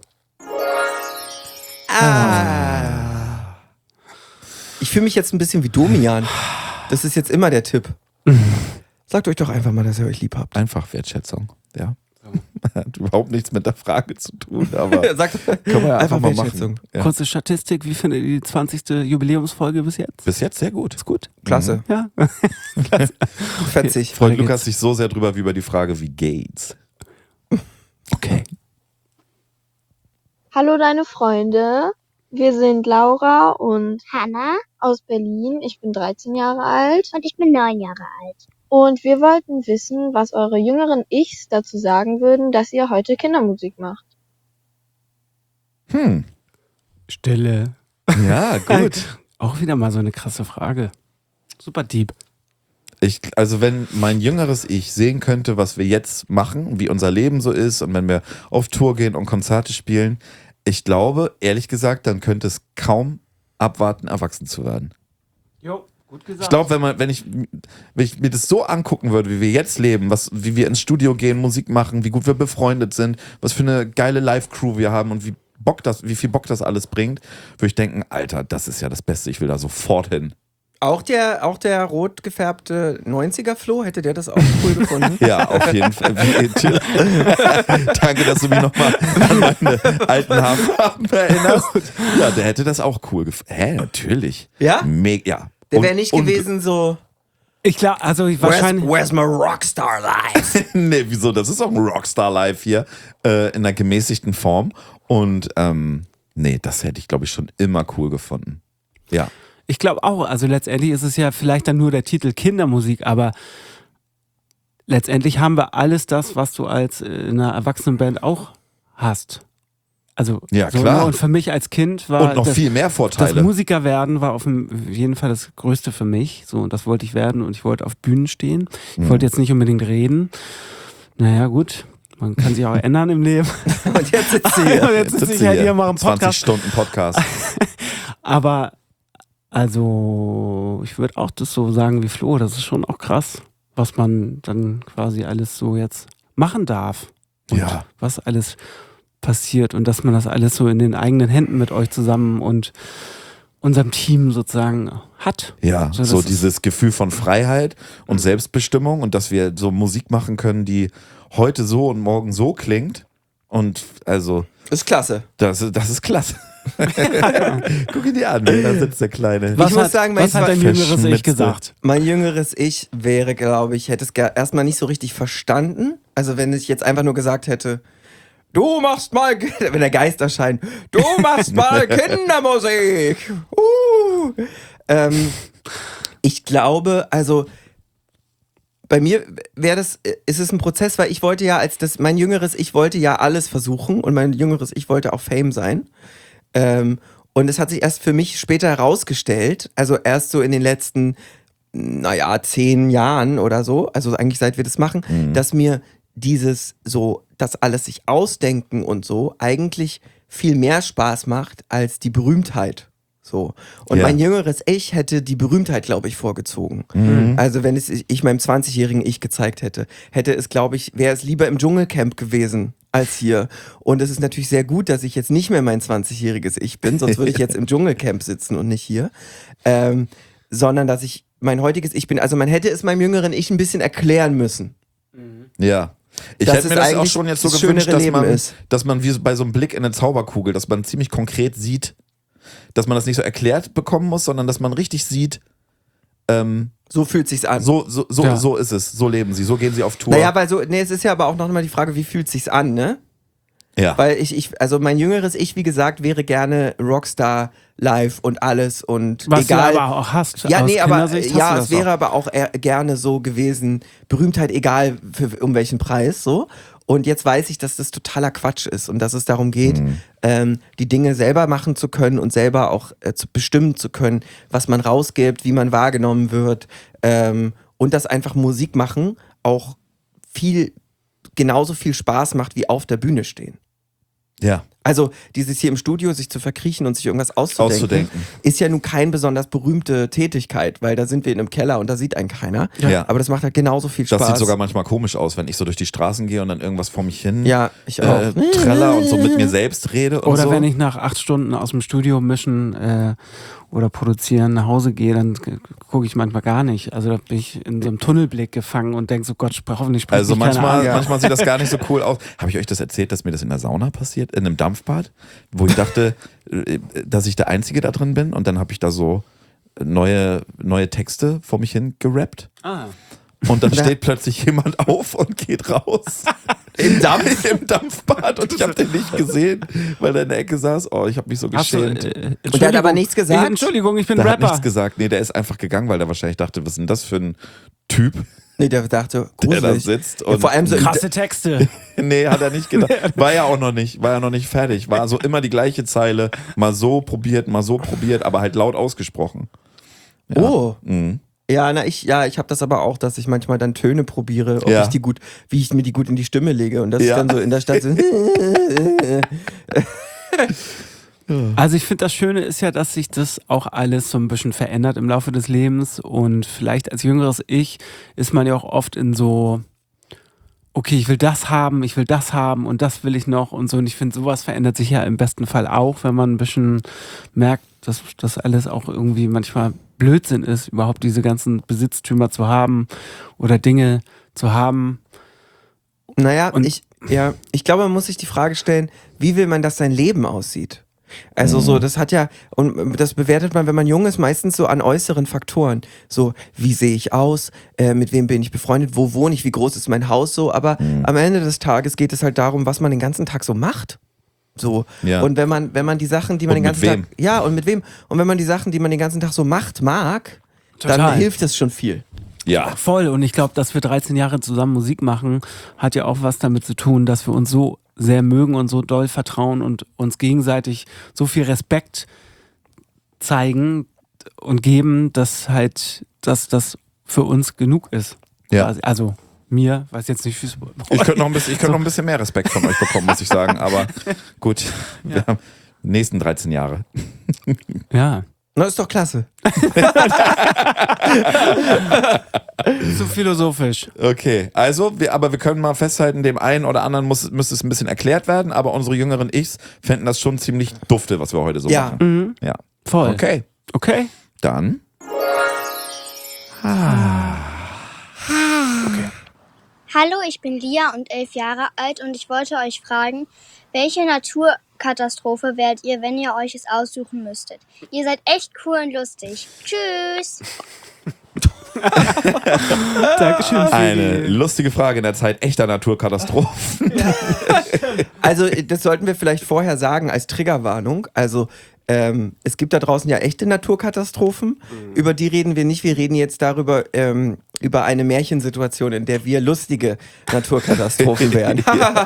Ah. Ich fühle mich jetzt ein bisschen wie Domian. Das ist jetzt immer der Tipp. Sagt euch doch einfach mal, dass ihr euch lieb habt. Einfach Wertschätzung, ja. Hat überhaupt nichts mit der Frage zu tun, aber Sagt können wir ja einfach einfach mal Wertschätzung. machen. Ja. Kurze Statistik, wie findet ihr die zwanzigste Jubiläumsfolge bis jetzt? Bis jetzt sehr gut. Ist gut. Klasse. Ja. Fetzig. Freut Weiter Lukas geht's. sich so sehr drüber wie über die Frage, wie geht's? Okay. Hallo deine Freunde, wir sind Laura und Hanna aus Berlin. Ich bin dreizehn Jahre alt und ich bin neun Jahre alt. und wir wollten wissen, was eure jüngeren Ichs dazu sagen würden, dass ihr heute Kindermusik macht. Hm, Stille. ja, gut. Auch wieder mal so eine krasse Frage. Super deep. Ich, also wenn mein jüngeres Ich sehen könnte, was wir jetzt machen, wie unser Leben so ist und wenn wir auf Tour gehen und Konzerte spielen, ich glaube, ehrlich gesagt, dann könnte es kaum abwarten, erwachsen zu werden. Jo, gut gesagt. Ich glaube, wenn man, wenn ich, wenn ich mir das so angucken würde, wie wir jetzt leben, was, wie wir ins Studio gehen, Musik machen, wie gut wir befreundet sind, was für eine geile Live-Crew wir haben und wie Bock das, wie viel Bock das alles bringt, würde ich denken, Alter, das ist ja das Beste, ich will da sofort hin. Auch der, auch der rot gefärbte neunziger-Flo, hätte der das auch cool gefunden? Ja, auf jeden Fall. Wie, danke, dass du mich nochmal an meine alten Haarfarben erinnerst. Ja, der hätte das auch cool gefunden. Hä, natürlich. Ja? Mega, ja. Der Und- wäre nicht und- gewesen so, Ich glaube, also ich where's, wahrscheinlich. where's my Rockstar Life? Nee, wieso? Das ist auch ein Rockstar Live hier äh, in einer gemäßigten Form. Und ähm, nee, das hätte ich, glaube ich, schon immer cool gefunden. Ja. Ich glaube auch, also letztendlich ist es ja vielleicht dann nur der Titel Kindermusik, aber letztendlich haben wir alles das, was du als äh, in einer Erwachsenenband auch hast. Also Ja, so, klar. ne? Und für mich als Kind war Und noch das, viel mehr das Vorteile. Musiker werden war auf dem- auf jeden Fall das Größte für mich. So, und das wollte ich werden und ich wollte auf Bühnen stehen. Ich Mhm. wollte jetzt nicht unbedingt reden. Naja, gut. Man kann sich auch ändern im Leben. Und jetzt sitzt sie Und hier. jetzt sitze ich halt hier, mache einen zwanzig Podcast. Stunden Podcast. Aber also, ich würde auch das so sagen wie Flo, das ist schon auch krass, was man dann quasi alles so jetzt machen darf. Und Ja. was alles passiert und dass man das alles so in den eigenen Händen mit euch zusammen und unserem Team sozusagen hat. Ja, So, so das ist- dieses Gefühl von Freiheit und Selbstbestimmung und dass wir so Musik machen können, die heute so und morgen so klingt. Und also, Ist klasse. das, das ist klasse. Guck ihn dir an, da sitzt der Kleine. Was Ich muss hat, sagen, mein- was hat dein jüngeres Ich Verschmitzte. gesagt? Mein jüngeres Ich wäre, glaube ich, hätte es gar- erstmal nicht so richtig verstanden. Also wenn ich jetzt einfach nur gesagt hätte, du machst mal, wenn der Geist erscheint, du machst mal Kindermusik. Uh. Ähm, ich glaube, also bei mir wäre das, ist es ein Prozess, weil ich wollte ja als das, mein jüngeres Ich wollte ja alles versuchen und mein jüngeres Ich wollte auch Fame sein. Ähm, und es hat sich erst für mich später herausgestellt, also erst so in den letzten, naja, zehn Jahren oder so, also eigentlich seit wir das machen, Mhm. dass mir dieses so, das alles sich ausdenken und so eigentlich viel mehr Spaß macht als die Berühmtheit. So. Und Ja. mein jüngeres Ich hätte die Berühmtheit, glaube ich, vorgezogen. Mhm. Also wenn es ich meinem zwanzigjährigen Ich gezeigt hätte, hätte es, glaube ich, wäre es lieber im Dschungelcamp gewesen als hier. Und es ist natürlich sehr gut, dass ich jetzt nicht mehr mein zwanzigjähriges Ich bin, sonst würde ich jetzt im Dschungelcamp sitzen und nicht hier. Ähm, sondern dass ich mein heutiges Ich bin. Also man hätte es meinem jüngeren Ich ein bisschen erklären müssen. Ja. Ich Dass hätte es mir das auch eigentlich schon jetzt so das gewünscht, schönere dass Leben man, ist. dass man wie so bei so einem Blick in eine Zauberkugel, dass man ziemlich konkret sieht, dass man das nicht so erklärt bekommen muss, sondern dass man richtig sieht, ähm, So fühlt sich's an. so, so, so, Ja. so ist es, so leben sie, so gehen sie auf Tour. Naja, weil so, nee, es ist ja aber auch noch mal die Frage, wie fühlt sich's an, ne? ja. Weil ich, ich, also mein jüngeres Ich, wie gesagt, wäre gerne Rockstar live und alles und Was egal. du aber auch hast. Ja, aus nee, aber Kindersicht hast ja, du es das wäre auch. aber auch eher, gerne so gewesen, Berühmtheit egal für, um welchen Preis, so. Und jetzt weiß ich, dass das totaler Quatsch ist und dass es darum geht, Mhm. ähm, die Dinge selber machen zu können und selber auch äh, zu bestimmen zu können, was man rausgibt, wie man wahrgenommen wird, ähm, und dass einfach Musik machen auch viel, genauso viel Spaß macht wie auf der Bühne stehen. ja. Also dieses hier im Studio sich zu verkriechen und sich irgendwas auszudenken, Auszudenken. ist ja nun keine besonders berühmte Tätigkeit, weil da sind wir in einem Keller und da sieht einen keiner. Ja. Aber das macht halt genauso viel Spaß. Das sieht sogar manchmal komisch aus, wenn ich so durch die Straßen gehe und dann irgendwas vor mich hin Ja, ich auch. äh, treller und so mit mir selbst rede und Oder so. wenn ich nach acht Stunden aus dem Studio mischen äh, oder produzieren nach Hause gehe, dann gucke ich manchmal gar nicht. Also da bin ich in so einem Tunnelblick gefangen und denke so, Gott, sp- hoffentlich spricht Also mich keiner manchmal, an. manchmal sieht das gar nicht so cool aus. Habe ich euch das erzählt, dass mir das in der Sauna passiert, in einem Dampfbad, wo ich dachte, äh, dass ich der Einzige da drin bin und dann habe ich da so neue, neue Texte vor mich hin gerappt Ah. und dann steht plötzlich jemand auf und geht raus. Im Dampf? Im Dampfbad und ich habe den nicht gesehen, weil er in der Ecke saß. Oh, ich habe mich so Hast du, geschämt. äh, Und der hat Entschuldigung, aber nichts gesagt? Ich, Entschuldigung, ich bin Der hat Rapper. nichts gesagt. Nee, der ist einfach gegangen, weil der wahrscheinlich dachte, was ist denn das für ein Typ, Nee, der dachte, der da gruselig. sitzt. Ja, Und vor allem so im Krasse Texte. Nee, hat er nicht gedacht. War ja auch noch nicht, war ja noch nicht fertig. War so immer die gleiche Zeile. Mal so probiert, mal so probiert, aber halt laut ausgesprochen. Ja. Oh. Mhm. Ja, na ich, ja, ich habe das aber auch, dass ich manchmal dann Töne probiere, ob Ja. ich die gut, wie ich mir die gut in die Stimme lege und das Ja. ist dann so in der Stadt so. Also ich finde, das Schöne ist ja, dass sich das auch alles so ein bisschen verändert im Laufe des Lebens und vielleicht als jüngeres Ich ist man ja auch oft in so, okay, ich will das haben, ich will das haben und das will ich noch und so und ich finde, sowas verändert sich ja im besten Fall auch, wenn man ein bisschen merkt, dass das alles auch irgendwie manchmal Blödsinn ist, überhaupt diese ganzen Besitztümer zu haben oder Dinge zu haben. Naja, Und- ich, ja, ich glaube, man muss sich die Frage stellen, wie will man, dass sein Leben aussieht? Also so, das hat ja, und das bewertet man, wenn man jung ist, meistens so an äußeren Faktoren. So, wie sehe ich aus, äh, mit wem bin ich befreundet, wo wohne ich, wie groß ist mein Haus so, aber am Ende des Tages geht es halt darum, was man den ganzen Tag so macht. So. Ja. Und wenn man, wenn man die Sachen, die man Und den mit ganzen wem? Tag. Ja, und mit wem? Und wenn man die Sachen, die man den ganzen Tag so macht, mag, Total. dann hilft es schon viel. Ja. Voll. Und ich glaube, dass wir dreizehn Jahre zusammen Musik machen, hat ja auch was damit zu tun, dass wir uns so sehr mögen und so doll vertrauen und uns gegenseitig so viel Respekt zeigen und geben, dass halt, dass das für uns genug ist. Ja. Quasi. Also mir, weiß jetzt nicht, fürs Ich könnte noch, ein bisschen- ich könnte noch ein bisschen mehr Respekt von euch bekommen, muss ich sagen. Aber gut, wir haben die nächsten dreizehn Jahre. Ja. Na, ist doch klasse. So philosophisch. Okay, also, wir, aber wir können mal festhalten, dem einen oder anderen muss, müsste es ein bisschen erklärt werden, aber unsere jüngeren Ichs fänden das schon ziemlich dufte, was wir heute so Ja. machen. Ja. Voll. Okay, Okay. dann. Hallo, ich bin Lia und elf Jahre alt und ich wollte euch fragen, welche Naturkatastrophe wärt ihr, wenn ihr euch es aussuchen müsstet? Ihr seid echt cool und lustig. Tschüss! Dankeschön für Eine die- lustige Frage in der Zeit echter Naturkatastrophen. Also, das sollten wir vielleicht vorher sagen als Triggerwarnung. Also, ähm, es gibt da draußen ja echte Naturkatastrophen. Über die reden wir nicht. Wir reden jetzt darüber, ähm, über eine Märchensituation, in der wir lustige Naturkatastrophen wären.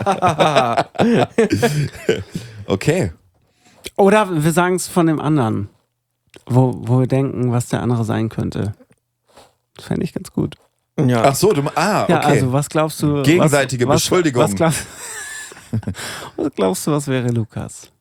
Okay. Oder wir sagen es von dem anderen, wo, wo wir denken, was der andere sein könnte. Das fände ich ganz gut. Ja. Ach so, du. Ah, okay. Ja, also was glaubst du? Gegenseitige was, Beschuldigung. Was, was, glaubst, was glaubst du, was wäre Lukas?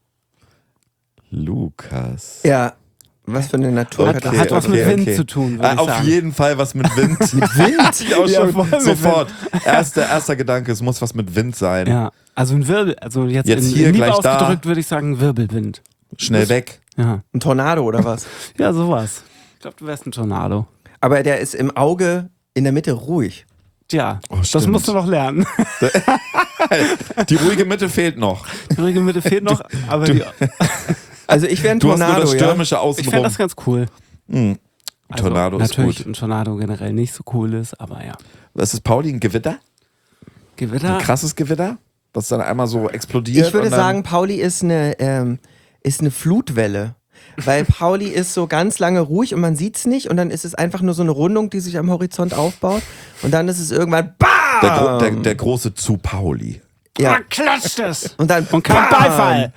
Lukas. Ja. Was für eine Hat, Naturkatastrophe. hat was okay, mit Wind okay. zu tun, würde Ah, ich auf sagen. jeden Fall was mit Wind. mit Wind? Ja, Ja, schon, voll mit sofort. Erster, erster Gedanke, es muss was mit Wind sein. Ja, also ein Wirbel, also jetzt, Jetzt in, hier, in lieb gleich da. ausgedrückt würde ich sagen Wirbelwind. Schnell weg. Ja, Ein Tornado oder was? ja sowas. Ich glaube, du wärst ein Tornado. Aber der ist im Auge in der Mitte ruhig. Tja, Oh, das stimmt. musst du noch lernen. Die ruhige Mitte fehlt noch. Die ruhige Mitte fehlt noch, aber die, Also ich wäre ein Du hast nur Tornado, das ja. stürmische ich fände Außenrum. das ganz cool. Hm. Also Tornado ist natürlich gut. ein Tornado generell nicht so cool ist, aber ja. Was ist Pauli, ein Gewitter? Gewitter? Ein krasses Gewitter? Was dann einmal so explodiert? Ich würde und dann sagen, Pauli ist eine, ähm, ist eine Flutwelle. Weil Pauli ist so ganz lange ruhig und man sieht es nicht und dann ist es einfach nur so eine Rundung, die sich am Horizont aufbaut und dann ist es irgendwann BAM! der, Gro der, der große zu Pauli. Ja. Ah, klatscht es! Und dann Und kein BAM! Beifall!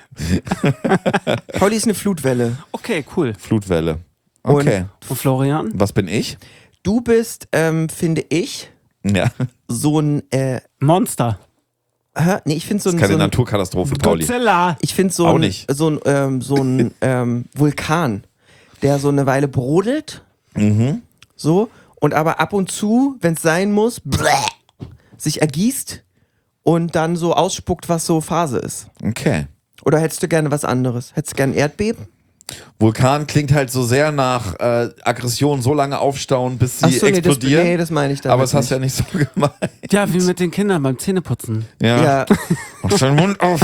Pauli ist eine Flutwelle. Okay, cool. Flutwelle. Okay. Und Florian? Was bin ich? Du bist, ähm, finde ich, Ja. so ein, äh, Monster. hä? nee, ich finde so Das ein, ist keine so ein Naturkatastrophe, Pauli. Godzilla. ich finde so Auch ein, nicht. so ein, ähm, so ein ähm, Vulkan, der so eine Weile brodelt, Mhm. so, und aber ab und zu, wenn es sein muss, bläh, sich ergießt und dann so ausspuckt, was so Phase ist. Okay. Oder hättest du gerne was anderes? Hättest du gerne Erdbeben? Vulkan klingt halt so sehr nach äh, Aggression, so lange aufstauen, bis sie Ach so, nee, das, explodieren. nee, das meine ich damit Aber das hast du ja nicht. nicht so gemeint. Ja, wie mit den Kindern beim Zähneputzen. Ja. Ja, Mach deinen Mund auf.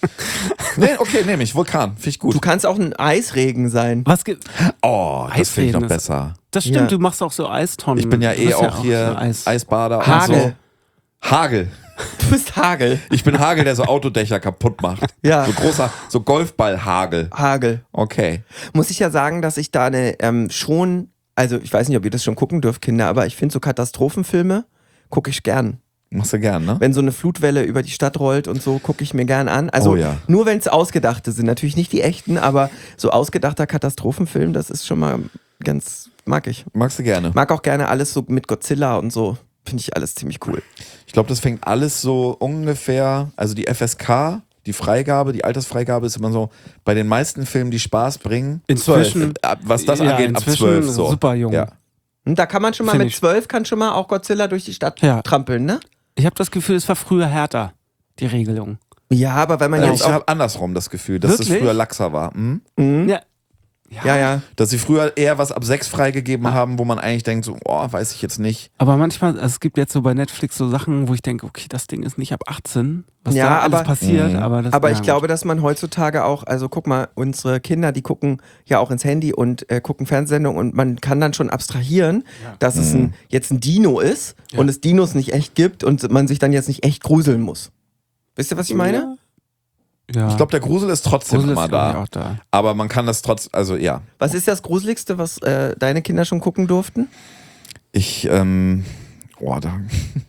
Nee, okay, nehme ich. Vulkan. Finde ich du gut. kannst auch ein Eisregen sein. Was gibt. Oh, das finde ich noch Eisregen ist- besser. Das stimmt, Ja. du machst auch so Eistonnen. Ich bin ja Du eh bist auch hier so Eis. Eisbader Hagel. und so. Hagel. Du bist Hagel. Ich bin Hagel, der so Autodächer kaputt macht. Ja. So großer, so Golfball-Hagel. Hagel. Okay. Muss ich ja sagen, dass ich da eine ähm, schon, also ich weiß nicht, ob ihr das schon gucken dürft, Kinder, aber ich finde so Katastrophenfilme, gucke ich gern. Machst du gern, ne? Wenn so eine Flutwelle über die Stadt rollt und so, gucke ich mir gern an. Also Oh ja. nur wenn es ausgedachte sind, natürlich nicht die echten, aber so ausgedachter Katastrophenfilm, das ist schon mal ganz, mag ich. Magst du gerne. Mag auch gerne alles so mit Godzilla und so, finde ich alles ziemlich cool. Ich glaube, das fängt alles so ungefähr, also die F S K, die Freigabe, die Altersfreigabe ist immer so, bei den meisten Filmen, die Spaß bringen, Inzwischen. äh, ab, was das Ja, angeht, ab inzwischen zwölf. So. super jung. Ja. Und da kann man schon mal Find mit ich. zwölf, kann schon mal auch Godzilla durch die Stadt Ja. trampeln, ne? Ich habe das Gefühl, es war früher härter, die Regelung. Ja, aber wenn man Also jetzt ich auch... habe andersrum das Gefühl, dass es Wirklich? früher laxer war. Hm? Mhm. Ja. Ja, ja. Dass sie früher eher was ab sechs freigegeben haben, wo man eigentlich denkt, so, oh, weiß ich jetzt nicht. Aber manchmal, also es gibt jetzt so bei Netflix so Sachen, wo ich denke, okay, das Ding ist nicht ab achtzehn, was Ja, da alles aber- passiert. Mhm. Aber, das, Aber ja, ich glaube, dass man heutzutage auch, also guck mal, unsere Kinder, die gucken ja auch ins Handy und äh, gucken Fernsehsendungen und man kann dann schon abstrahieren, dass es ein, jetzt ein Dino ist Ja. und es Dinos nicht echt gibt und man sich dann jetzt nicht echt gruseln muss. Wisst ihr, was ich meine? Ja. Ich glaube, der Grusel ist trotzdem Grusel ist, immer glaub ich, da. auch da. Aber man kann das trotz, also ja. Was ist das Gruseligste, was äh, deine Kinder schon gucken durften? Ich, ähm, oh, da.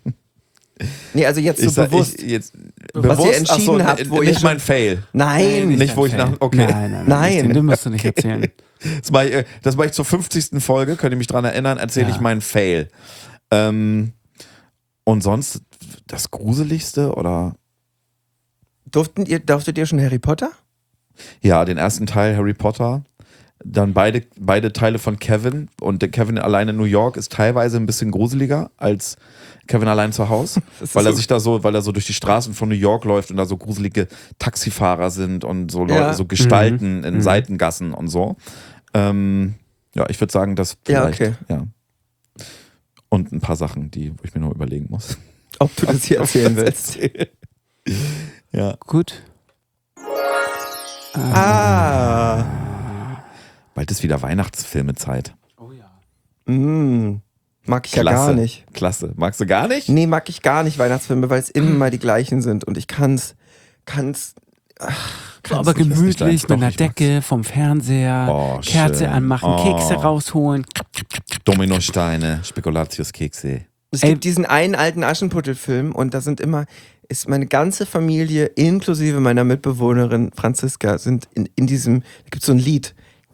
Nee, also jetzt so Ich sag, bewusst. Ich, jetzt, Was bewusst? ihr entschieden Ach so, habt, n- wo ihr nicht schon- mein Fail. Nein, nicht, wo ich nach- okay. Nein, nein, Nein. nein. Den musst du nicht erzählen. Das mache ich, äh, das mach ich zur fünfzigsten Folge, könnt ihr mich dran erinnern, erzähle Ja. ich meinen Fail. Ähm, und sonst das Gruseligste oder? Durften ihr, durftet ihr schon Harry Potter? Ja, den ersten Teil Harry Potter. Dann beide, beide Teile von Kevin. Und der Kevin allein in New York ist teilweise ein bisschen gruseliger als Kevin allein zu Hause. Das ist Weil er so- sich da so, weil er so durch die Straßen von New York läuft und da so gruselige Taxifahrer sind und so Leute, Ja. so Gestalten Mhm. in Mhm. Seitengassen und so. Ähm, ja, ich würde sagen, das Ja, vielleicht. okay. Ja. Und ein paar Sachen, die, wo ich mir noch überlegen muss. Ob du das hier erzählen willst. Ja. Gut. Ah. Bald ist wieder Weihnachtsfilmezeit. Oh ja. Mm. Mag ich ja Klasse. gar nicht. Klasse. Magst du gar nicht? Nee, mag ich gar nicht Weihnachtsfilme, weil es immer die gleichen sind und ich kann's, kann's, ach, So, kann's aber nicht. nicht gemütlich deins. mit Doch, einer ich mag's. Decke vom Fernseher, Oh, Kerze schön. anmachen, Oh. Kekse rausholen. Dominosteine, Spekulatiuskekse. Es Ey. gibt diesen einen alten Aschenputtel-Film und da sind immer, ist meine ganze Familie inklusive meiner Mitbewohnerin Franziska sind in, in diesem, da gibt es so ein Lied.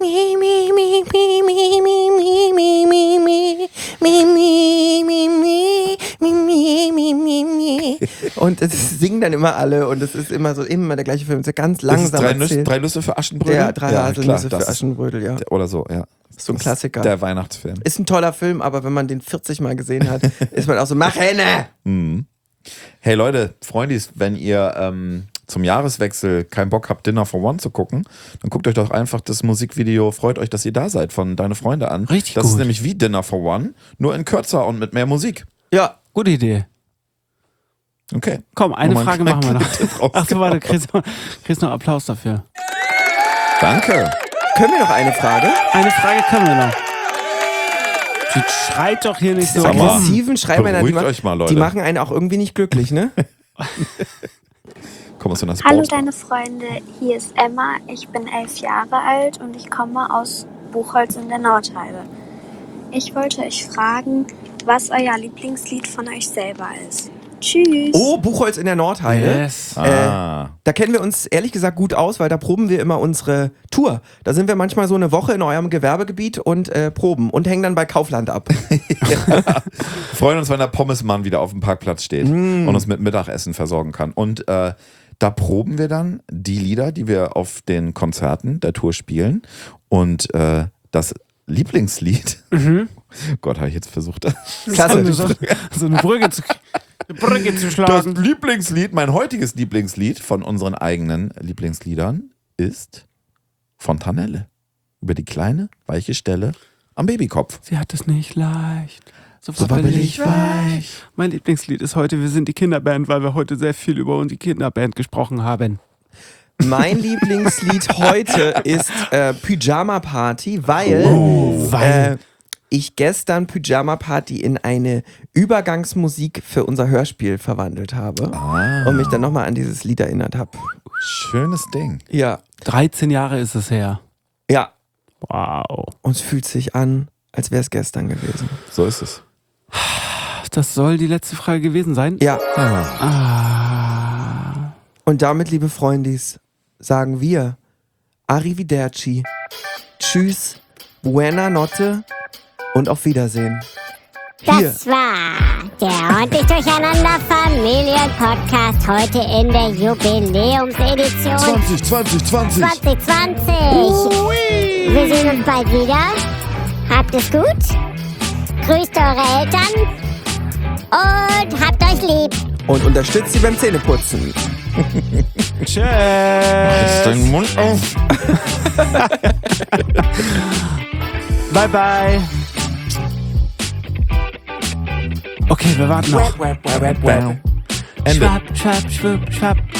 Und es singen dann immer alle und es ist immer so, immer der gleiche Film, so ganz Ist es langsam drei, Nüsse, erzählt. drei Nüsse für Aschenbrödel? Der drei Ja, Haselnüsse klar, für das- Aschenbrödel, ja. Oder so, ja. So ein Das ist Klassiker. Der Weihnachtsfilm. Ist ein toller Film, aber wenn man den vierzig Mal gesehen hat, ist man auch so, mach Henne! Mhm. Hey Leute, Freundis, wenn ihr ähm, zum Jahreswechsel keinen Bock habt, Dinner for One zu gucken, dann guckt euch doch einfach das Musikvideo Freut euch, dass ihr da seid von Deine Freunde an. Richtig Das gut. ist nämlich wie Dinner for One, nur in kürzer und mit mehr Musik. Ja, Gute Idee. Okay. Komm, eine Nochmal Frage einen machen wir noch. kleinen Tipp Achso, warte, kriegst du kriegst noch Applaus dafür. Danke. können wir noch eine Frage? Eine Frage können wir noch. Jetzt schreit doch hier nicht so. Die Sag mal, aggressiven Schreibmänner, die, beruhigt ma- euch mal, Leute. die machen einen auch irgendwie nicht glücklich, ne? Komm aus so einer Hallo Sport. deine Freunde, hier ist Emma, ich bin elf Jahre alt und ich komme aus Buchholz in der Nordheide. Ich wollte euch fragen, was euer Lieblingslied von euch selber ist. Tschüss! Oh, Buchholz in der Nordheide. Yes. Ah. Da kennen wir uns ehrlich gesagt gut aus, weil da proben wir immer unsere Tour. Da sind wir manchmal so eine Woche in eurem Gewerbegebiet und äh, proben und hängen dann bei Kaufland ab. Freuen uns, wenn der Pommesmann wieder auf dem Parkplatz steht Mm. und uns mit Mittagessen versorgen kann. Und äh, da proben wir dann die Lieder, die wir auf den Konzerten der Tour spielen. Und äh, das Lieblingslied, Mhm. Gott, habe ich jetzt versucht, das, Klasse. So, so eine Brücke zu, eine Brücke zu das schlagen. Lieblingslied, mein heutiges Lieblingslied von unseren eigenen Lieblingsliedern ist Fontanelle. Über die kleine, weiche Stelle am Babykopf. Sie hat es nicht leicht. So So wabbelig wabbelig weich. Mein Lieblingslied ist heute Wir sind die Kinderband, weil wir heute sehr viel über die Kinderband gesprochen haben. Mein Lieblingslied heute ist äh, Pyjama Party, weil, Oh, weil. Äh, ich gestern Pyjama Party in eine Übergangsmusik für unser Hörspiel verwandelt habe Ah. und mich dann nochmal an dieses Lied erinnert habe. Schönes Ding. Ja, dreizehn Jahre ist es her. ja. Wow. Und es fühlt sich an, als wäre es gestern gewesen. So ist es. Das soll die letzte Frage gewesen sein? Ja. Ah. Und damit, liebe Freundis, sagen wir Arrivederci, Tschüss, Buena Notte und auf Wiedersehen. Hier. Das war der ordentlich durcheinander Familien-Podcast heute in der Jubiläumsedition zwanzig, zwanzig, zwanzig. zwanzig zwanzig. Wir sehen uns bald wieder. Habt es gut. Grüßt eure Eltern. Und habt euch lieb. Und unterstützt sie beim Zähneputzen. Tschüss. Jetzt deinen Mund auf. Bye, bye. Okay, wir warten noch. Ende. Schwapp, schwapp, schwupp, schwapp.